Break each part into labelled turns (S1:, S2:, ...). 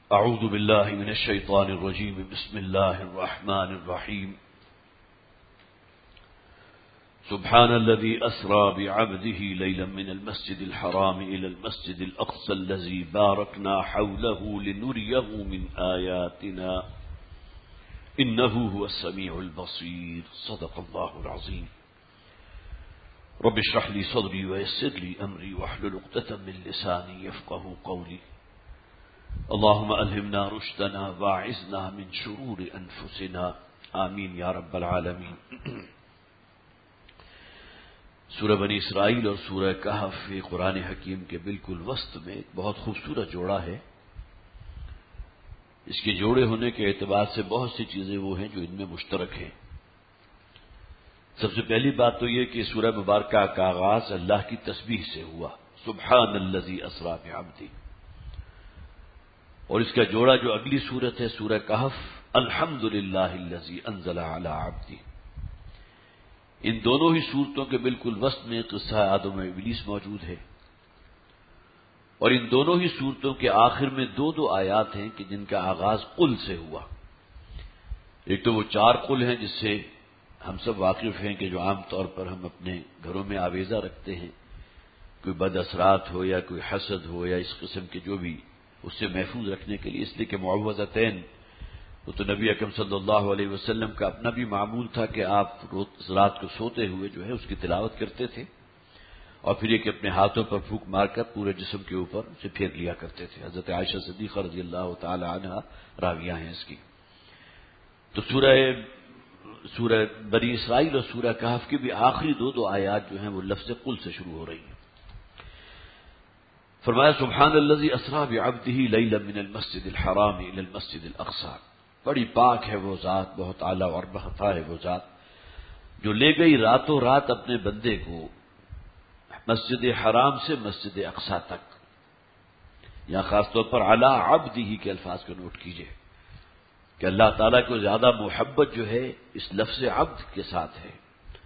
S1: اعوذ باللہ من الشیطان الرجیم بسم اللہ الرحمن الرحیم سبحان الذي اسرى بعبده ليلا من المسجد الحرام الى المسجد الاقصى الذي باركنا حوله لنريه من آياتنا انه هو السميع البصير صدق الله العظيم رب اشرح لي صدري ويسر لي امري واحلل عقدة من لساني يفقهوا قولي اللهم الهمنا رشدنا واعذنا من شرور انفسنا آمین یا رب العالمین۔ سورہ بنی اسرائیل اور سورہ کہف قرآن حکیم کے بالکل وسط میں ایک بہت خوبصورت جوڑا ہے۔ اس کے جوڑے ہونے کے اعتبار سے بہت سی چیزیں وہ ہیں جو ان میں مشترک ہیں۔ سب سے پہلی بات تو یہ کہ سورہ مبارکہ کا آغاز اللہ کی تسبیح سے ہوا، سبحان الذی اسریٰ بعبدہ، اور اس کا جوڑا جو اگلی سورت ہے سورہ کہف، الحمدللہ الذی انزل علی عبدہ۔ ان دونوں ہی سورتوں کے بالکل وسط میں قصہ آدم و ابلیس موجود ہے، اور ان دونوں ہی سورتوں کے آخر میں دو آیات ہیں کہ جن کا آغاز قل سے ہوا۔ ایک تو وہ 4 قل ہیں جس سے ہم سب واقف ہیں کہ جو عام طور پر ہم اپنے گھروں میں آویزہ رکھتے ہیں، کوئی بد اثرات ہو یا کوئی حسد ہو یا اس قسم کے جو بھی، اس سے محفوظ رکھنے کے لیے، اس لیے کہ معوذتین وہ تو نبی اکرم صلی اللہ علیہ وسلم کا اپنا بھی معمول تھا کہ آپ رات کو سوتے ہوئے جو ہے اس کی تلاوت کرتے تھے، اور پھر یہ کہ اپنے ہاتھوں پر پھونک مار کر پورے جسم کے اوپر اسے پھیر لیا کرتے تھے۔ حضرت عائشہ صدیقہ رضی اللہ تعالی عنہا راویہ ہیں اس کی۔ تو سورہ بنی اسرائیل اور سورہ کہف کی بھی آخری دو آیات جو ہیں وہ لفظ قل سے شروع ہو رہی ہیں۔ فرمایا سبحان الذی اسریٰ بعبدہ لیلا من المسجد الحرام الی المسجد الاقصی، بڑی پاک ہے وہ ذات، بہت اعلیٰ اور برتر ہے وہ ذات جو لے گئی راتوں رات اپنے بندے کو مسجد حرام سے مسجد اقصی تک۔ یہاں خاص طور پر علی عبدہ کے الفاظ کو نوٹ کیجئے کہ اللہ تعالیٰ کو زیادہ محبت جو ہے اس لفظ عبد کے ساتھ ہے۔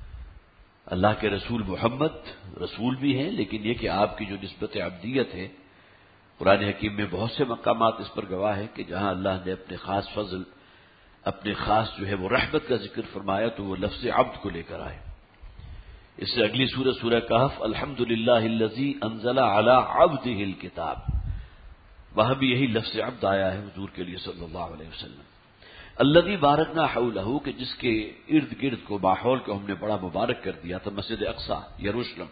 S1: اللہ کے رسول محمد رسول بھی ہیں، لیکن یہ کہ آپ کی جو نسبت عبدیت ہے، قرآن حکیم میں بہت سے مقامات اس پر گواہ ہے کہ جہاں اللہ نے اپنے خاص فضل، اپنے خاص جو ہے وہ رحمت کا ذکر فرمایا تو وہ لفظ عبد کو لے کر آئے۔ اس سے اگلی سورہ کہف، الحمدللہ الذی انزل علی عبدہ الکتاب، وہاں بھی یہی لفظ عبد آیا ہے حضور کے لیے صلی اللہ علیہ وسلم۔ الذی بارکنا حولہ، کہ جس کے ارد گرد کو، ماحول کو ہم نے بڑا مبارک کر دیا تھا، مسجد اقصی یروشلم،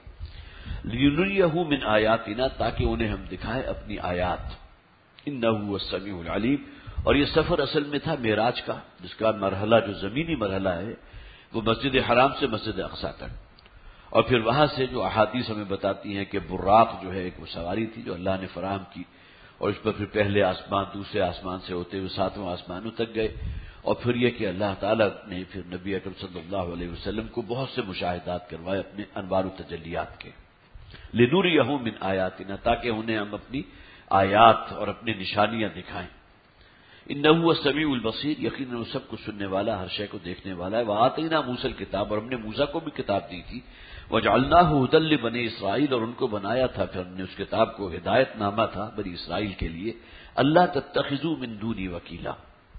S1: لنریہ من آیاتنا، تاکہ انہیں ہم دکھائیں اپنی آیات، انہ هو السمیع العلیم۔ اور یہ سفر اصل میں تھا معراج کا، جس کا مرحلہ جو زمینی مرحلہ ہے وہ مسجد حرام سے مسجد اقصی تک، اور پھر وہاں سے جو احادیث ہمیں بتاتی ہیں کہ براق جو ہے ایک وہ سواری تھی جو اللہ نے فراہم کی، اور اس پر پھر پہلے آسمان دوسرے آسمان سے ہوتے ہوئے 7واں آسمانوں تک گئے، اور پھر یہ کہ اللہ تعالیٰ نے پھر نبی اکرم صلی اللہ علیہ وسلم کو بہت سے مشاہدات کروائے اپنے انوار و تجلیات کے، لنریہ من آیاتنا، تاکہ انہیں ہم اپنی آیات اور اپنی نشانیاں دکھائیں۔ انہ هو السمیع البصیر، یقیناً وہ سب کو سننے والا، ہر شے کو دیکھنے والا ہے۔ وآتینا موسیٰ الکتاب، اور ہم نے موسیٰ کو بھی کتاب دی تھی، وجعلناہ ھدی لبنی اسرائیل، اور ان کو بنایا تھا، پھر ہم نے اس کتاب کو ہدایت نامہ تھا بنی اسرائیل کے لیے، اللہ تتخذوا من دونی وکیلا،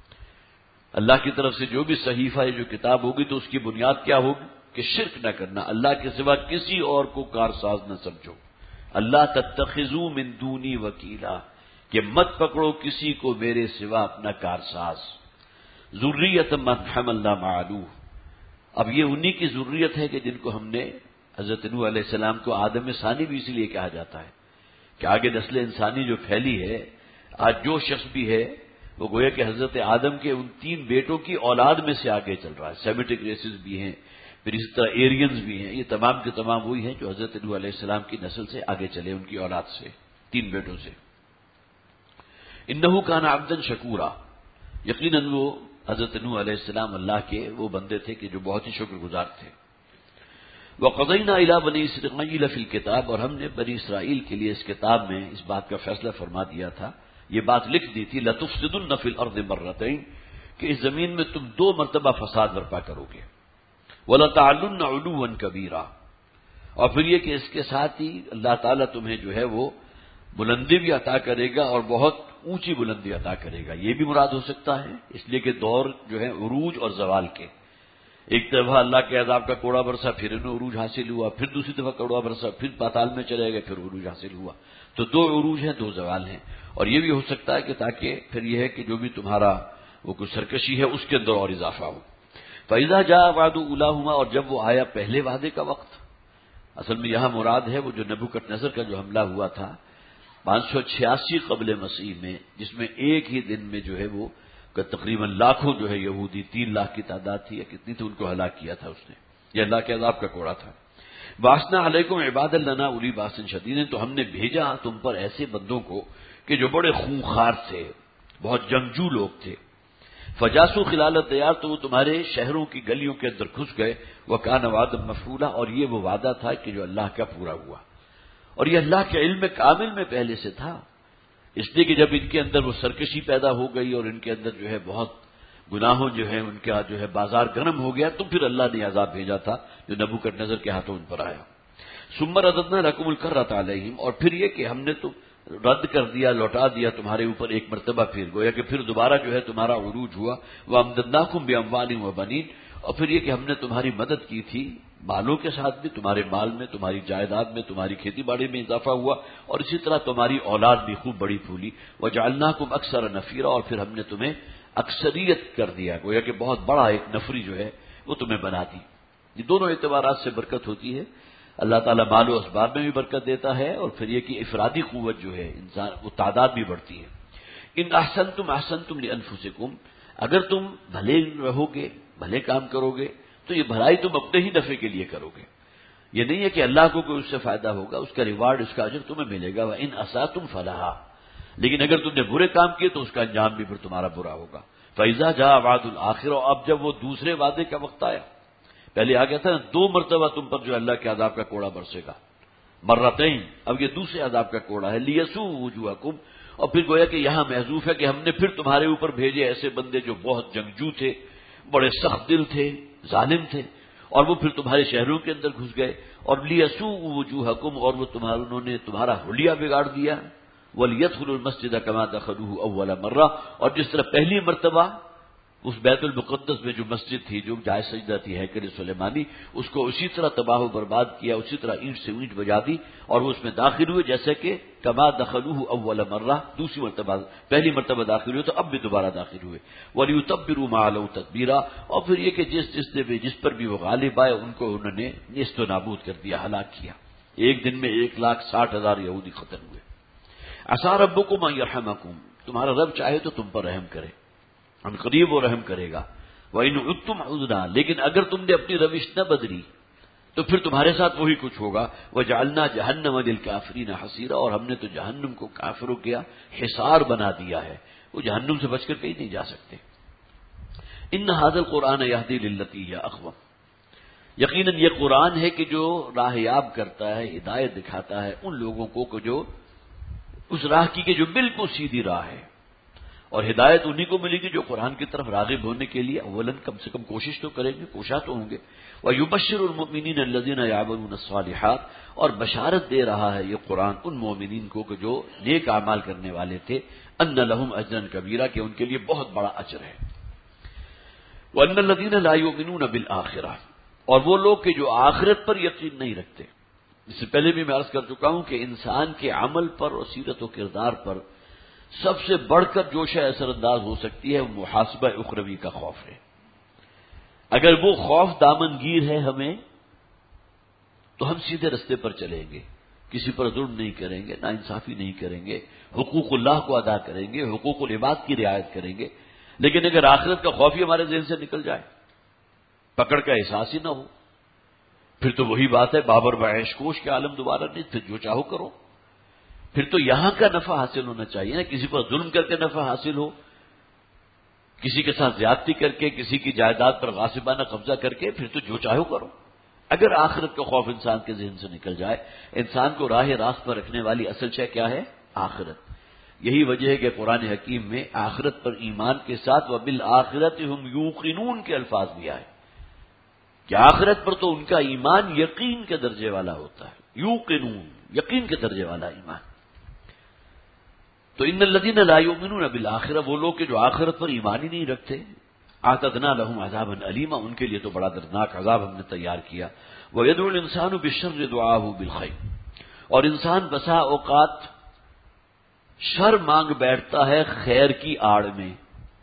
S1: اللہ کی طرف سے جو بھی صحیفہ جو کتاب ہوگی تو اس کی بنیاد کیا ہوگی کہ شرک نہ کرنا، اللہ کے سوا کسی اور کو کارساز نہ سمجھو۔ اللہ تتخذوا من دونی وکیلا، کہ مت پکڑو کسی کو میرے سوا اپنا کارساز۔ ذریۃ من حملنا مع نوح، اب یہ انہی کی ذریت ہے کہ جن کو ہم نے، حضرت نوح علیہ السلام کو آدم ثانی بھی اسی لیے کہا جاتا ہے کہ آگے نسل انسانی جو پھیلی ہے، آج جو شخص بھی ہے وہ گویا کہ حضرت آدم کے ان 3 بیٹوں کی اولاد میں سے آگے چل رہا ہے۔ سیمیٹک ریسز بھی ہیں، پھر اسی طرح ایرینز بھی ہیں، یہ تمام کے تمام وہی ہیں جو حضرت نوح علیہ السلام کی نسل سے آگے چلے، ان کی اولاد سے، 3 بیٹوں سے۔ انہ کان عبدا شکورا، یقیناً وہ حضرت نوح علیہ السلام اللہ کے وہ بندے تھے کہ جو بہت ہی شکر گزار تھے۔ وقضینا الی بنی اسرائیل فی الکتاب، اور ہم نے بنی اسرائیل کے لیے اس کتاب میں اس بات کا فیصلہ فرما دیا تھا، یہ بات لکھ دی تھی، لتفسدن فی الارض مرتین، کہ اس زمین میں تم 2 مرتبہ فساد برپا کرو گے، ولتعلن علوا کبیرا، اور پھر یہ کہ اس کے ساتھ ہی اللہ تعالیٰ تمہیں جو ہے وہ بلندی بھی عطا کرے گا اور بہت اونچی بلندی عطا کرے گا. یہ بھی مراد ہو سکتا ہے اس لیے کہ دور جو ہے عروج اور زوال کے. ایک دفعہ اللہ کے عذاب کا کوڑا برسا، پھر انہیں عروج حاصل ہوا، پھر دوسری دفعہ کوڑا برسا، پھر پاتال میں چلے گئے، پھر عروج حاصل ہوا. تو دو عروج ہیں، دو زوال ہیں. اور یہ بھی ہو سکتا ہے کہ تاکہ پھر یہ ہے کہ جو بھی تمہارا وہ کچھ سرکشی ہے اس کے اندر اور اضافہ ہو. فَإِذَا جَاءَ وَعْدُ أُولَاهُمَا، اور جب وہ آیا پہلے وعدے کا وقت. اصل میں یہاں مراد ہے وہ جو نبوکدنضر کا جو حملہ ہوا تھا 586 قبل مسیح میں، جس میں ایک ہی دن میں جو ہے وہ تقریباً لاکھوں جو ہے یہودی، 3 لاکھ کی تعداد تھی یا کتنی تھی، ان کو ہلاک کیا تھا اس نے. یہ اللہ کے عذاب کا کوڑا تھا. وَأَرْسَلْنَا عَلَيْكُمْ عِبَادًا لَنَا أُولِي بَأْسٍ شَدِيدٍ، تو ہم نے بھیجا تم پر ایسے بندوں کو کہ جو بڑے خونخوار تھے، بہت جنگجو لوگ تھے. فجاسو خلال الدیار، تو وہ تمہارے شہروں کی گلیوں کے اندر گھس گئے. وَكَانَ وَعْدًا مَفْعُولًا، اور یہ وہ وعدہ تھا کہ جو اللہ کا پورا ہوا. اور یہ اللہ کے علم کامل میں پہلے سے تھا، اس لیے کہ جب ان کے اندر وہ سرکشی پیدا ہو گئی اور ان کے اندر جو ہے بہت گناہوں جو ہے ان کا جو ہے بازار گرم ہو گیا، تو پھر اللہ نے عذاب بھیجا تھا جو نبوکدنضر کے ہاتھوں ان پر آیا. ثم رددنا لکم الکرۃ علیہم، اور پھر یہ کہ ہم نے تو رد کر دیا، لوٹا دیا تمہارے اوپر ایک مرتبہ، پھر گویا کہ پھر دوبارہ جو ہے تمہارا عروج ہوا. وامددناکم باموال وبنین، اور پھر یہ کہ ہم نے تمہاری مدد کی تھی مالوں کے ساتھ بھی، تمہارے مال میں، تمہاری جائیداد میں، تمہاری کھیتی باڑی میں اضافہ ہوا، اور اسی طرح تمہاری اولاد بھی خوب بڑی پھولی. وجعلناکم اکثر نفیرا، اور پھر ہم نے تمہیں اکثریت کر دیا، گویا کہ بہت بڑا ایک نفری جو ہے وہ تمہیں بنا دی. یہ دونوں اعتبارات سے برکت ہوتی ہے. اللہ تعالیٰ مال و اسباب میں بھی برکت دیتا ہے، اور پھر یہ کہ افرادی قوت جو ہے انسان وہ تعداد بھی بڑھتی ہے. ان احسنتم احسنتم لانفسکم، اگر تم بھلے رہو گے، بھلے کام کرو گے، تو یہ بھلائی تم اپنے ہی نفع کے لیے کرو گے. یہ نہیں ہے کہ اللہ کو کوئی اس سے فائدہ ہوگا، اس کا ریوارڈ، اس کا اجر تمہیں ملے گا. وان اسأتم فلہا، لیکن اگر تم نے برے کام کیے تو اس کا انجام بھی پھر تمہارا برا ہوگا. فإذا جاء وعد الآخرہ، اب جب وہ دوسرے وعدے کا وقت آیا، پہلے آ گیا تھا 2 مرتبہ تم پر جو اللہ کے عذاب کا کوڑا برسے گا، مرتين، اب یہ دوسرے عذاب کا کوڑا ہے. لیسوء وجوہکم، اور پھر گویا کہ یہاں محذوف ہے کہ ہم نے پھر تمہارے اوپر بھیجے ایسے بندے جو بہت جنگجو تھے، بڑے سخت دل تھے، ظالم تھے، اور وہ پھر تمہارے شہروں کے اندر گھس گئے. اور لیسوء وجوہکم، اور وہ انہوں نے تمہارا حلیہ بگاڑ دیا. وَلْيَدْخُلُوا الْمَسْجِدَ كَمَا دَخَلُوهُ أَوَّلَ مَرَّةٍ، اور جس طرح پہلی مرتبہ اس بیت المقدس میں جو مسجد تھی، جو جائے سجدہ تھی ہیکل سلیمانی، اس کو اسی طرح تباہ و برباد کیا، اسی طرح اینٹ سے اینٹ بجا دی، اور وہ اس میں داخل ہوئے جیسے کہ کما دخلوه اول مرہ، دوسری مرتبہ، پہلی مرتبہ داخل ہوئے تو اب بھی دوبارہ داخل ہوئے. وَلْيُتَبِّرُوا مَا عَلَوْا تَتْبِيرًا، اور پھر یہ کہ جس پر بھی وہ غالب آئے ان کو انہوں نے نیست و نابود کر دیا، ہلاک کیا. ایک دن میں 1,60,000 یہودی ختم ہوئے. عَسَىٰ رَبُّكُمْ أَن يَرْحَمَكُمْ، تمہارا رب چاہے تو تم پر رحم کرے، ہم قریب وہ رحم کرے گا. وَإِنْ عُدْتُمْ عُدْنَا، لیکن اگر تم نے اپنی روش نہ بدلی تو پھر تمہارے ساتھ وہی کچھ ہوگا. وَجَعَلْنَا جَهَنَّمَ لِلْكَافِرِينَ حَصِيرًا، اور ہم نے تو جہنم کو کافروں کیا حصار بنا دیا ہے، وہ جہنم سے بچ کر کہیں نہیں جا سکتے. إِنَّ هَذَا الْقُرْآنَ يَهْدِي لِلَّتِي هِيَ أَقْوَمُ، یقیناً یہ قرآن ہے کہ جو راہ یاب کرتا ہے، ہدایت دکھاتا ہے ان لوگوں کو جو اس راہ کی کہ جو بالکل سیدھی راہ ہے. اور ہدایت انہی کو ملے گی جو قرآن کی طرف راغب ہونے کے لیے اولاً کم سے کم کوشش تو کریں گے، کوشاں تو ہوں گے. وَيُبَشِّرُ الْمُؤْمِنِينَ الَّذِينَ يَعْمَلُونَ الصَّالِحَاتِ، اور بشارت دے رہا ہے یہ قرآن ان مومنین کو کہ جو نیک اعمال کرنے والے تھے، أَنَّ لَهُمْ أَجْرًا كَبِيرًا، کہ ان کے لیے بہت بڑا اجر ہے. وَأَنَّ الَّذِينَ لَا يُؤْمِنُونَ بِالْآخِرَةِ، اور وہ لوگ کہ جو آخرت پر یقین نہیں رکھتے. اس سے پہلے بھی میں عرض کر چکا ہوں کہ انسان کے عمل پر اور سیرت و کردار پر سب سے بڑھ کر جو شے اثر انداز ہو سکتی ہے وہ محاسبہ اخروی کا خوف ہے. اگر وہ خوف دامن گیر ہے ہمیں تو ہم سیدھے رستے پر چلیں گے، کسی پر ظلم نہیں کریں گے، ناانصافی نہیں کریں گے، حقوق اللہ کو ادا کریں گے، حقوق العباد کی رعایت کریں گے. لیکن اگر آخرت کا خوف ہی ہمارے ذہن سے نکل جائے، پکڑ کا احساس ہی نہ ہو، پھر تو وہی بات ہے بابر بعیش کوش کے عالم دوبارہ نہیں، پھر جو چاہو کرو. پھر تو یہاں کا نفع حاصل ہونا چاہیے نا، کسی پر ظلم کر کے نفع حاصل ہو، کسی کے ساتھ زیادتی کر کے، کسی کی جائیداد پر غاصبانہ قبضہ کر کے، پھر تو جو چاہو کرو. اگر آخرت کا خوف انسان کے ذہن سے نکل جائے، انسان کو راہ راست پر رکھنے والی اصل شے کیا ہے؟ آخرت. یہی وجہ ہے کہ قرآن حکیم میں آخرت پر ایمان کے ساتھ وَبِالْآخِرَةِ هُمْ يُوقِنُونَ کے الفاظ بھی آئے کہ آخرت پر تو ان کا ایمان یقین کے درجے والا ہوتا ہے. یوقنون، یقین کے درجے والا ایمان. تو ان الذین لا یؤمنون بالآخرہ، وہ لوگ کہ جو آخرت پر ایمان ہی نہیں رکھتے، اعتدنا لهم عذابا الیما، ان کے لیے تو بڑا دردناک عذاب ہم نے تیار کیا۔ ویدعو الانسان بالشر دعاءہ بالخیر، اور انسان بسا اوقات شر مانگ بیٹھتا ہے خیر کی آڑ میں۔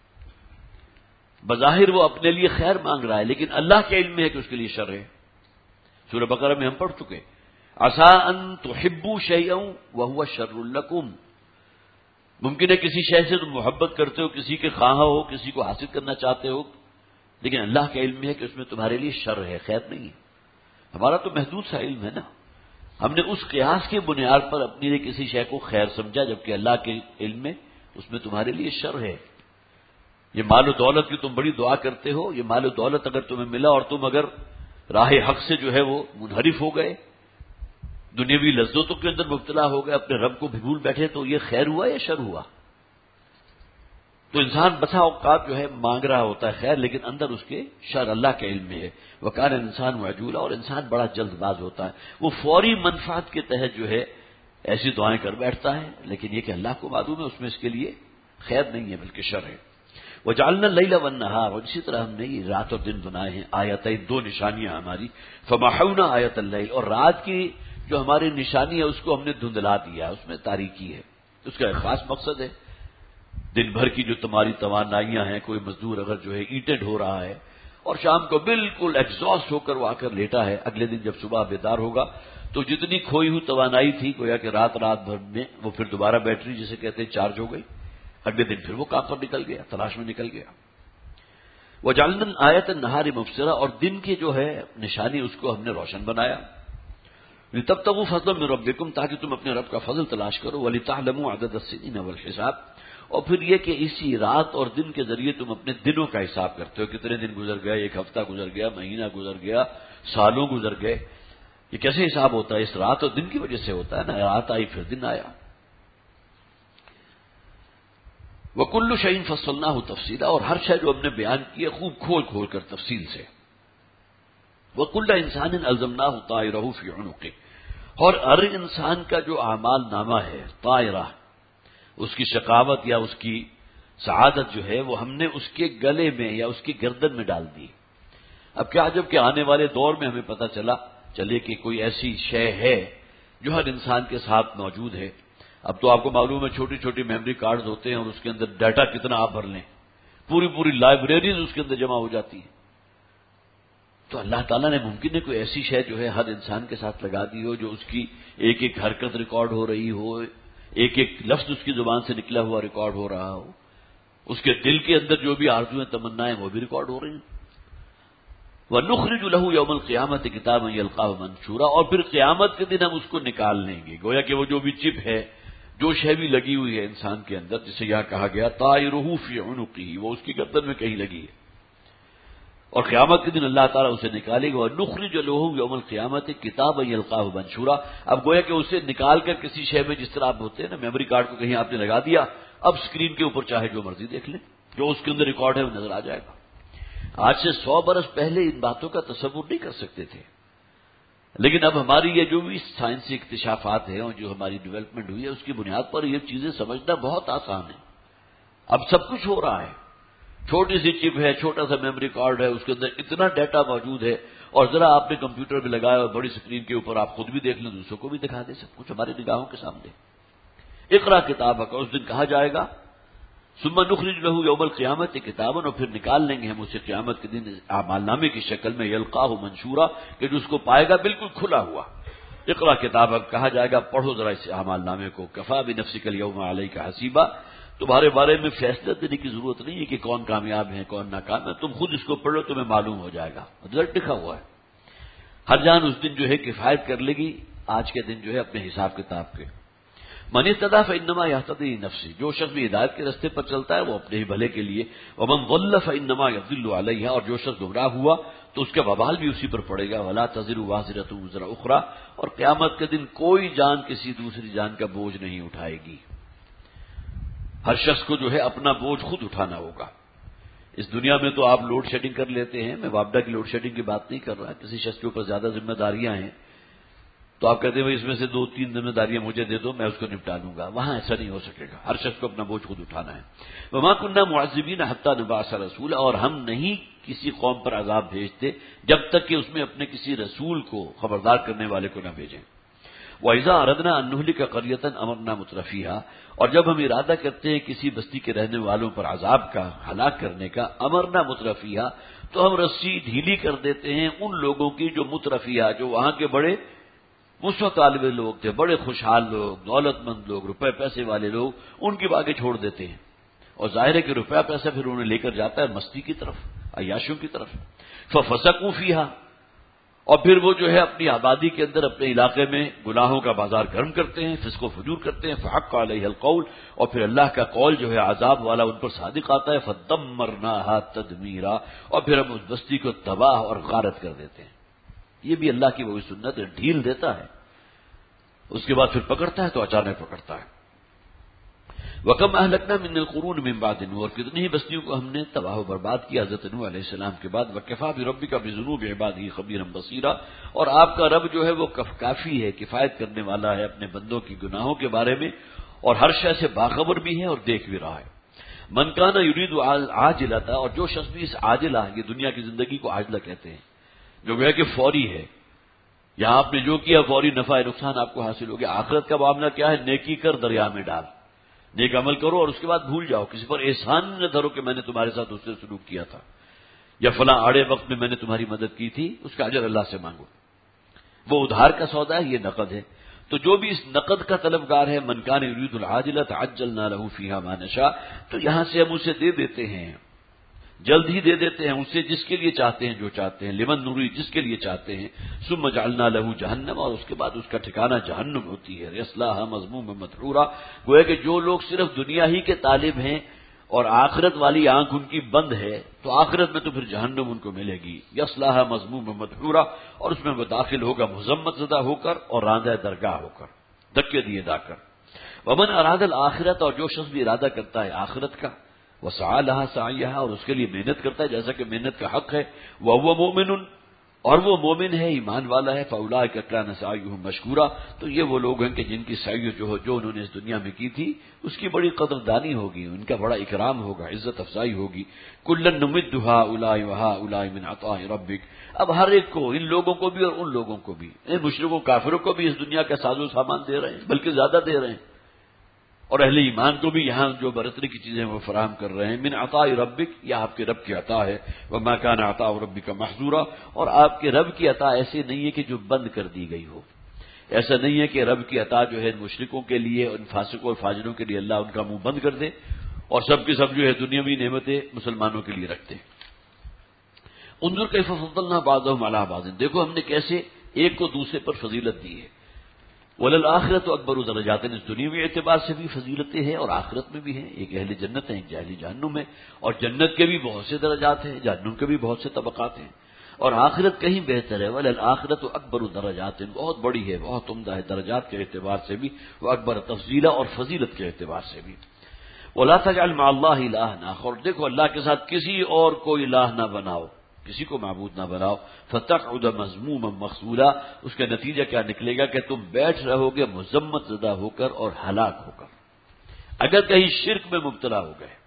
S1: بظاہر وہ اپنے لیے خیر مانگ رہا ہے، لیکن اللہ کے علم میں ہے کہ اس کے لیے شر ہے۔ سورہ بقرہ میں ہم پڑھ چکے، عسیٰ ان تحبوا شیئا وہو شر لکم، ممکن ہے کسی شے سے تم محبت کرتے ہو، کسی کے خواہاں ہو، کسی کو حاصل کرنا چاہتے ہو، لیکن اللہ کا علم ہے کہ اس میں تمہارے لیے شر ہے، خیر نہیں ہے۔ ہمارا تو محدود سا علم ہے نا، ہم نے اس قیاس کے بنیاد پر اپنے لیے کسی شے کو خیر سمجھا، جبکہ اللہ کے علم میں اس میں تمہارے لیے شر ہے۔ یہ مال و دولت کی تم بڑی دعا کرتے ہو، یہ مال و دولت اگر تمہیں ملا اور تم اگر راہ حق سے جو ہے وہ منحرف ہو گئے، دنیاوی لذتوں کے اندر مبتلا ہو گئے، اپنے رب کو بھول بیٹھے، تو یہ خیر ہوا یا شر ہوا؟ تو انسان بسا اوقات جو ہے مانگ رہا ہوتا ہے خیر، لیکن اندر اس کے شر اللہ کے علم میں ہے۔ وکان انسان عجولا، اور انسان بڑا جلد باز ہوتا ہے، وہ فوری منفعت کے تحت جو ہے ایسی دعائیں کر بیٹھتا ہے، لیکن یہ کہ اللہ کو معلوم ہے اس میں اس کے لیے خیر نہیں ہے بلکہ شر ہے۔ وجعلنا اللیل والنہار، اور اسی طرح ہم نے یہ رات اور دن بنائے ہیں، آیتین، دو نشانیاں ہماری، فمحونا آیت اللیل، اور رات کی جو ہماری نشانی ہے اس کو ہم نے دھندلا دیا، اس میں تاریکی ہے، اس کا ایک خاص مقصد ہے۔ دن بھر کی جو تمہاری توانائیاں ہیں، کوئی مزدور اگر جو ہے اینٹیں ڈھو رہا ہے اور شام کو بالکل ایگزاسٹ ہو کر وہ آ کر لیٹا ہے، اگلے دن جب صبح بیدار ہوگا تو جتنی کھوئی ہوئی توانائی تھی گویا کہ رات بھر میں وہ پھر دوبارہ بیٹری جسے کہتے ہیں چارج ہو گئی، اگلے دن پھر وہ کام پر نکل گیا، تلاش میں نکل گیا۔ وجعلنا آیت النہار مبصرہ، اور دن کی جو ہے نشانی اس کو ہم نے روشن بنایا، لتبتغوا فضلا من ربکم، تاکہ تم اپنے رب کا فضل تلاش کرو، ولتعلموا عدد السنین والحساب، اور پھر یہ کہ اسی رات اور دن کے ذریعے تم اپنے دنوں کا حساب کرتے ہو، کتنے دن گزر گئے، ایک ہفتہ گزر گیا، مہینہ گزر گیا، سالوں گزر گئے، یہ کیسے حساب ہوتا ہے؟ اس رات اور دن کی وجہ سے ہوتا ہے نا، رات آئی پھر دن آیا۔ وَكُلُّ شَيْءٍ فَصَّلْنَاهُ تَفْصِيلًا، اور ہر شے جو ہم نے بیان کی ہے خوب کھول کھول کر تفصیل سے۔ وَكُلَّ إِنسَانٍ أَلْزَمْنَاهُ طَائِرَهُ فِي عُنُقِهِ، اور ہر انسان کا جو اعمال نامہ ہے، طائرہ، اس کی شقاوت یا اس کی سعادت جو ہے وہ ہم نے اس کے گلے میں یا اس کی گردن میں ڈال دی۔ اب کیا عجب کہ آنے والے دور میں ہمیں پتہ چلے کہ کوئی ایسی شے ہے جو ہر انسان کے ساتھ موجود ہے۔ اب تو آپ کو معلوم ہے چھوٹی چھوٹی میموری کارڈز ہوتے ہیں اور اس کے اندر ڈیٹا کتنا آپ بھر لیں، پوری لائبریریز اس کے اندر جمع ہو جاتی ہیں۔ تو اللہ تعالیٰ نے ممکن ہے کوئی ایسی شے جو ہے ہر انسان کے ساتھ لگا دی ہو، جو اس کی ایک ایک حرکت ریکارڈ ہو رہی ہو، ایک ایک لفظ اس کی زبان سے نکلا ہوا ریکارڈ ہو رہا ہو، اس کے دل کے اندر جو بھی آرزویں تمنائیں وہ بھی ریکارڈ ہو رہی ہیں۔ وَنُخْرِجُ لَهُ يَوْمَ الْقِيَامَةِ كِتَابًا يَلْقَاهُ مَنشُورًا، اور پھر قیامت کے دن ہم اس کو نکال لیں گے، گویا کہ وہ جو بھی چپ ہے، جو شے بھی لگی ہوئی ہے انسان کے اندر، جسے یہاں کہا گیا طائرہ فی عنقہ، وہ اس کی گردن میں کہیں لگی ہے، اور قیامت کے دن اللہ تعالیٰ اسے نکالے گا۔ وَنُخْرِجُ لَهُ يَوْمَ الْقِيَامَةِ كِتَابًا يَلْقَاهُ مَنشُورًا، اب گویا کہ اسے نکال کر کسی شے میں، جس طرح آپ ہوتے ہیں نا میموری کارڈ کو کہیں آپ نے لگا دیا، اب اسکرین کے اوپر چاہے جو مرضی دیکھ لیں، جو اس کے اندر ریکارڈ ہے وہ نظر آ جائے گا۔ آج سے 100 برس پہلے ان باتوں کا تصور نہیں کر سکتے تھے، لیکن اب ہماری یہ جو بھی سائنسی اکتشافات ہیں اور جو ہماری ڈیولپمنٹ ہوئی ہے اس کی بنیاد پر یہ چیزیں سمجھنا بہت آسان ہے۔ اب سب کچھ ہو رہا ہے، چھوٹی سی چپ ہے، چھوٹا سا میموری کارڈ ہے، اس کے اندر اتنا ڈیٹا موجود ہے، اور ذرا آپ نے کمپیوٹر پہ لگایا اور بڑی اسکرین کے اوپر آپ خود بھی دیکھ لیں، دوسروں کو بھی دکھا دیں، سب کچھ ہماری نگاہوں کے سامنے۔ اقرا کتابک، اس دن کہا جائے گا ثم نخرج له یوم القیامت کتابا، اور پھر نکال لیں گے ہم اسے قیامت کے دن اعمال نامے کی شکل میں، یلقاہ منشورا، کہ جو اس کو پائے گا بالکل کھلا ہوا۔ اقرا کتابک، کہا جائے گا پڑھو ذرا اس اعمال نامے کو، کفا بنفسک اليوم علیک حسیبا، تمہارے بارے میں فیصلہ دینے کی ضرورت نہیں ہے کہ کون کامیاب ہے کون ناکام ہے، تم خود اس کو پڑھو تمہیں معلوم ہو جائے گا، رزلٹ لکھا ہوا ہے۔ ہر جان اس دن جو ہے کفایت کر لے گی آج کے دن جو ہے اپنے حساب کتاب کے۔ من اهتدى فانما يهتدي لنفسه، جو شخص بھی ہدایت کے راستے پر چلتا ہے وہ اپنے ہی بھلے کے لیے، ومن ضل فانما يضل عليها، اور جو شخص گمراہ ہوا تو اس کا وبال بھی اسی پر پڑے گا، ولا تزر وازرة وزر اخرى، اور قیامت کے دن کوئی جان کسی دوسری جان کا بوجھ نہیں اٹھائے گی۔ ہر شخص کو جو ہے اپنا بوجھ خود اٹھانا ہوگا۔ اس دنیا میں تو آپ لوڈ شیڈنگ کر لیتے ہیں، میں وابڈا کی لوڈ شیڈنگ کی بات نہیں کر رہا، کسی شخص کے اوپر زیادہ ذمہ داریاں ہیں تو آپ کہتے ہیں بھائی اس میں سے 2-3 ذمہ داریاں مجھے دے دو، میں اس کو نپٹا لوں گا. وہاں ایسا نہیں ہو سکے گا، ہر شخص کو اپنا بوجھ خود اٹھانا ہے. وما كنا معذبین حتی نبعث رسولا، اور ہم نہیں کسی قوم پر عذاب بھیجتے جب تک کہ اس میں اپنے کسی رسول کو خبردار کرنے والے کو نہ بھیجیں. وَإِذَا أَرَدْنَا أَن نُهْلِكَ قَرْيَةً أَمَرْنَا مُتْرَفِيهَا، اور جب ہم ارادہ کرتے ہیں کسی بستی کے رہنے والوں پر عذاب کا، ہلاک کرنے کا، امرنا مترفیہ، تو ہم رسی ڈھیلی کر دیتے ہیں ان لوگوں کی جو مترفیہ، جو وہاں کے بڑے مثبت طالب لوگ تھے، بڑے خوشحال لوگ، دولت مند لوگ، روپے پیسے والے لوگ، ان کی باغیں چھوڑ دیتے ہیں. اور ظاہر ہے کہ روپیہ پیسہ پھر انہیں لے کر جاتا ہے مستی کی طرف، عیاشوں کی طرف. فَفَسَقُوا فِيهَا، اور پھر وہ جو ہے اپنی آبادی کے اندر اپنے علاقے میں گناہوں کا بازار گرم کرتے ہیں، فسق و فجور کرتے ہیں. فحق علیہ القول، اور پھر اللہ کا قول جو ہے عذاب والا ان پر صادق آتا ہے. فدمرناها تدمیرا، اور پھر ہم اس بستی کو تباہ اور غارت کر دیتے ہیں. یہ بھی اللہ کی وہی سنت ہے، ڈھیل دیتا ہے، اس کے بعد پھر پکڑتا ہے تو اچانک پکڑتا ہے. وَكَمْ أَهْلَكْنَا مِنَ الْقُرُونِ مِنْ بَعْدِ نُوحٍ، اور کتنی ہی بستیوں کو ہم نے تباہ و برباد کیا حضرت نوح علیہ السلام کے بعد. وَكَفَىٰ بِرَبِّكَ بِذُنُوبِ عِبَادِهِ خَبِيرًا بَصِيرًا، اور آپ کا رب جو ہے وہ کافی ہے، کفایت کرنے والا ہے اپنے بندوں کی گناہوں کے بارے میں، اور ہر شے سے باخبر بھی ہے اور دیکھ بھی رہا ہے. من کان یرید عاجلۃ، اور جو شخص بھی اس عاجلہ، یہ دنیا کی زندگی کو عاجلہ کہتے ہیں، جو ہے کہ فوری ہے، یہاں آپ نے جو کیا فوری نفع نقصان آپ کو حاصل ہو گیا. آخرت کا معاملہ کیا ہے؟ نیکی کر دریا میں ڈال، نیک عمل کرو اور اس کے بعد بھول جاؤ. کسی پر احسان نہ دھرو کہ میں نے تمہارے ساتھ اس سے سلوک کیا تھا، یا فلاں آڑے وقت میں نے تمہاری مدد کی تھی، اس کا اجر اللہ سے مانگو. وہ ادھار کا سودا ہے، یہ نقد ہے. تو جو بھی اس نقد کا طلبگار ہے، من کان یرید العاجلۃ عجلنا له فیہا ما نشاء، تو یہاں سے ہم اسے دے دیتے ہیں، جلد ہی دے دیتے ہیں اسے، جس کے لیے چاہتے ہیں، جو چاہتے ہیں. لمن نرید، جس کے لیے چاہتے ہیں. ثم جعلنا له جہنم، اور اس کے بعد اس کا ٹھکانہ جہنم ہوتی ہے. یصلاها مذموما مدحورا، گویا کہ جو لوگ صرف دنیا ہی کے طالب ہیں اور آخرت والی آنکھ ان کی بند ہے، تو آخرت میں تو پھر جہنم ان کو ملے گی. یصلاها مذموما مدحورا، اور اس میں وہ داخل ہوگا مذمت زدہ ہو کر اور راندہ درگاہ ہو کر، دھکے دیے جا کر. ومن اراد الآخرت، اور جو شخص بھی ارادہ کرتا ہے آخرت کا، وسعى لها سعيها، اور اس کے لیے محنت کرتا ہے جیسا کہ محنت کا حق ہے. وهو مؤمن، اور وہ مومن ہے، ایمان والا ہے. فاولئک کان سعیهم مشکورا، تو یہ وہ لوگ ہیں کہ جن کی سعی جو انہوں نے اس دنیا میں کی تھی اس کی بڑی قدردانی ہوگی، ان کا بڑا اکرام ہوگا، عزت افزائی ہوگی. کلا نمد هؤلاء وهؤلاء من عطاء ربک، اب ہر ایک کو، ان لوگوں کو بھی اور ان لوگوں کو بھی، ان مشرکوں کافروں کو بھی اس دنیا کا ساز و سامان دے رہے ہیں، بلکہ زیادہ دے رہے ہیں، اور اہل ایمان کو بھی یہاں جو برتری کی چیزیں وہ فراہم کر رہے ہیں. من عطاء ربک، یہ آپ کے رب کی عطا ہے. وما كان عطاء ربک محظورا، اور آپ کے رب کی عطا ایسی نہیں ہے کہ جو بند کر دی گئی ہو. ایسا نہیں ہے کہ رب کی عطا جو ہے مشرکوں کے لیے، ان فاسقوں اور فاجروں کے لیے اللہ ان کا منہ بند کر دے، اور سب کے سب جو ہے دنیاوی نعمتیں مسلمانوں کے لیے رکھتے. انظر کیف فضلنا بعضهم علی بعض، دیکھو ہم نے کیسے ایک کو دوسرے پر فضیلت دی ہے. وللآخرۃ اکبر درجات، اس دنیاوی اعتبار سے بھی فضیلتیں ہیں اور آخرت میں بھی ہیں. ایک اہل جنت ہے، ایک اہل جہنم ہے، اور جنت کے بھی بہت سے درجات ہیں، جہنم کے بھی بہت سے طبقات ہیں، اور آخرت کہیں بہتر ہے. وللآخرۃ اکبر درجات، بہت بڑی ہے، بہت عمدہ ہے، درجات کے اعتبار سے بھی، وہ اکبر تفضیلا، اور فضیلت کے اعتبار سے بھی. ولا تجعل مع اللہ الہا آخر، دیکھو اللہ کے ساتھ کسی اور کو الہ نہ بناؤ، کسی کو معبود نہ بناؤ. فتقعد مذموما مخذولا، اس کا نتیجہ کیا نکلے گا کہ تم بیٹھ رہو گے مذمت زدہ ہو کر اور ہلاک ہو کر، اگر کہیں شرک میں مبتلا ہو گئے.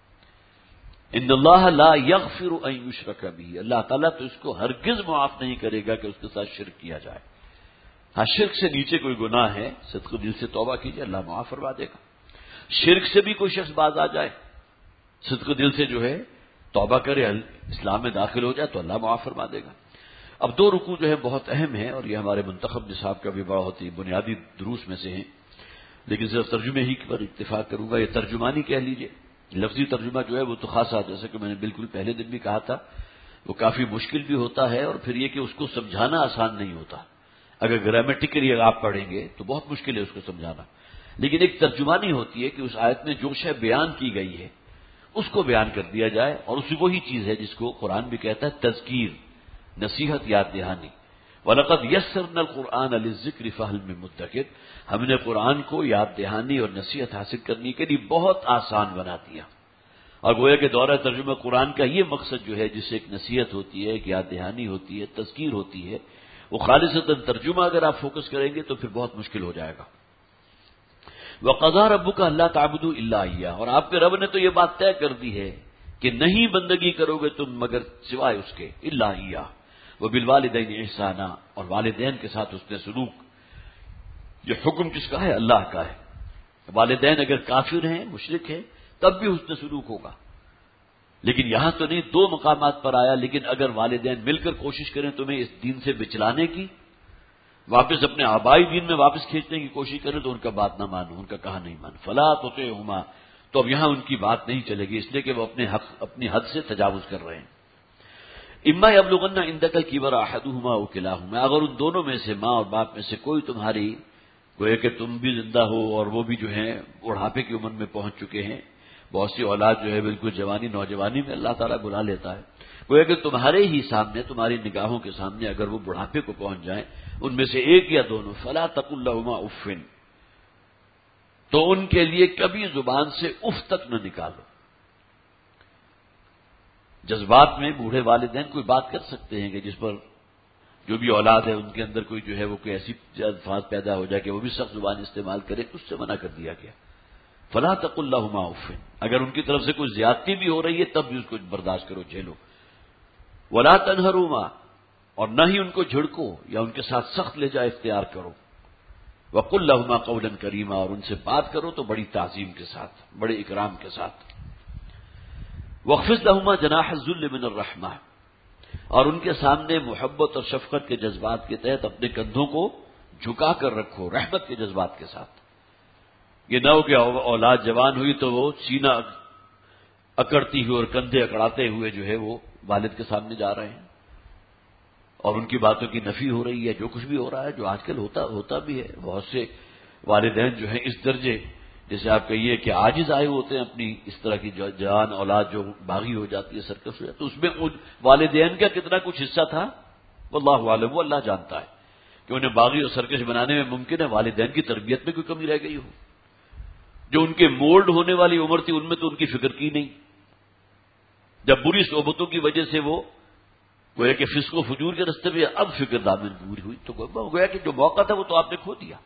S1: ان اللہ لا یغفر ان یشرک بہ، اللہ تعالیٰ تو اس کو ہرگز معاف نہیں کرے گا کہ اس کے ساتھ شرک کیا جائے. ہاں شرک سے نیچے کوئی گناہ ہے، صدق دل سے توبہ کیجیے، اللہ معاف فرما دے گا. شرک سے بھی کوئی شخص باز آ جائے، صدق دل سے جو ہے توبہ کرے، اسلام میں داخل ہو جائے، تو اللہ معاف فرما دے گا. اب دو رکوع جو ہے بہت اہم ہے، اور یہ ہمارے منتخب نصاب کا بھی بہت ہی بنیادی دروس میں سے ہیں، لیکن صرف ترجمے ہی پر اتفاق کروں گا. یہ ترجمانی کہہ لیجئے، لفظی ترجمہ جو ہے وہ تو خاصا، جیسا کہ میں نے بالکل پہلے دن بھی کہا تھا، وہ کافی مشکل بھی ہوتا ہے، اور پھر یہ کہ اس کو سمجھانا آسان نہیں ہوتا. اگر گرامیٹیکلی آپ پڑھیں گے تو بہت مشکل ہے اس کو سمجھانا، لیکن ایک ترجمانی ہوتی ہے کہ اس آیت میں جو شے بیان کی گئی ہے اس کو بیان کر دیا جائے، اور اسی وہی چیز ہے جس کو قرآن بھی کہتا ہے تذکیر، نصیحت، یاد دہانی. وَلَقَدْ يَسَّرْنَا الْقُرْآنَ لِلذِّكْرِ فَهَلْ مِن مُدَّكِرٍ، ہم نے قرآن کو یاد دہانی اور نصیحت حاصل کرنے کے لیے بہت آسان بنا دیا. اور گویا کہ دورہ ترجمہ قرآن کا یہ مقصد جو ہے، جس سے ایک نصیحت ہوتی ہے، ایک یاد دہانی ہوتی ہے، تذکیر ہوتی ہے، وہ خالصتاً ترجمہ اگر آپ فوکس کریں گے تو پھر بہت مشکل ہو جائے گا۔ وَقَضَىٰ رَبُّكَ أَلَّا تَعْبُدُوا إِلَّا إِيَّاهُ، اور آپ کے رب نے تو یہ بات طے کر دی ہے کہ نہیں بندگی کرو گے تم مگر سوائے اس کے، إِلَّا إِيَّاهُ وَبِالْوَالِدَيْنِ إِحْسَانًا، اور والدین کے ساتھ اس نے سلوک۔ یہ حکم کس کا ہے؟ اللہ کا ہے۔ والدین اگر کافر ہیں، مشرک ہیں، تب بھی اس نے سلوک ہوگا، لیکن یہاں تو نہیں، دو مقامات پر آیا۔ لیکن اگر والدین مل کر کوشش کریں تمہیں اس دین سے بچلانے کی، واپس اپنے آبائی دین میں واپس کھینچنے کی کوشش کریں تو ان کا بات نہ مانو، ان کا کہا نہیں مانو۔ فلا تطعهما، تو اب یہاں ان کی بات نہیں چلے گی، اس لیے کہ وہ اپنی حد سے تجاوز کر رہے ہیں۔ اما یبلغن عندک الکبر احدهما او کلاهما، اگر ان دونوں میں سے، ماں اور باپ میں سے کوئی تمہاری، گویا کہ تم بھی زندہ ہو اور وہ بھی جو ہیں بڑھاپے کی عمر میں پہنچ چکے ہیں، بہت سی اولاد جو ہے بالکل جوانی نوجوانی میں اللہ تعالیٰ بلا لیتا ہے، گویا کہ تمہارے ہی سامنے، تمہاری نگاہوں کے سامنے اگر وہ بڑھاپے کو پہنچ جائیں، ان میں سے ایک یا دونوں، فلا تقل لهما اف، تو ان کے لیے کبھی زبان سے اف تک نہ نکالو۔ جذبات میں بوڑھے والدین کوئی بات کر سکتے ہیں کہ جس پر جو بھی اولاد ہے ان کے اندر کوئی جو ہے وہ کوئی ایسی الفاظ پیدا ہو جائے کہ وہ بھی سخت زبان استعمال کرے، اس سے منع کر دیا گیا۔ فلا تقل لهما اف، اگر ان کی طرف سے کوئی زیادتی بھی ہو رہی ہے تب بھی اس کو برداشت کرو، جھیلو۔ ولا تنہرهما، اور نہ ہی ان کو جھڑکو یا ان کے ساتھ سخت لہجہ اختیار کرو۔ وقل لهما قولا کریما، اور ان سے بات کرو تو بڑی تعظیم کے ساتھ، بڑے اکرام کے ساتھ۔ واخفض لهما جناح الذل من الرحمہ، اور ان کے سامنے محبت اور شفقت کے جذبات کے تحت اپنے کندھوں کو جھکا کر رکھو، رحمت کے جذبات کے ساتھ۔ یہ نہ ہو کہ اولاد جوان ہوئی تو وہ سینہ اکڑتی ہوئی اور کندھے اکڑاتے ہوئے جو ہے وہ والد کے سامنے جا رہے ہیں اور ان کی باتوں کی نفی ہو رہی ہے، جو کچھ بھی ہو رہا ہے، جو آج کل ہوتا بھی ہے۔ بہت سے والدین جو ہیں اس درجے، جیسے آپ کہیے کہ عاجز آئے ہوتے ہیں اپنی اس طرح کی جوان اولاد جو باغی ہو جاتی ہے، سرکش ہو جاتی ہے، تو اس میں والدین کا کتنا کچھ حصہ تھا واللہ عالم، وہ اللہ جانتا ہے کہ انہیں باغی اور سرکش بنانے میں ممکن ہے والدین کی تربیت میں کوئی کمی رہ گئی ہو۔ جو ان کے مولڈ ہونے والی عمر تھی ان میں تو ان کی فکر کی نہیں، جب بری صحبتوں کی وجہ سے وہ گویا کہ فسق و فجور کے راستے پہ اب فکر دامن پوری ہوئی، تو گویا کہ جو موقع تھا وہ تو آپ نے کھو دیا۔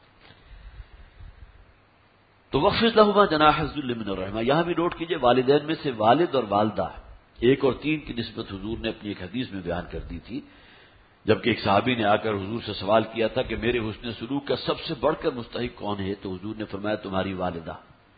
S1: تو واخفض لهما جناح الذل من الرحمہ، یہاں بھی نوٹ کیجئے والدین میں سے والد اور والدہ، ایک اور تین کی نسبت حضور نے اپنی ایک حدیث میں بیان کر دی تھی، جبکہ ایک صحابی نے آ کر حضور سے سوال کیا تھا کہ میرے حسن سلوک کا سب سے بڑھ کر مستحق کون ہے، تو حضور نے فرمایا تمہاری والدہ۔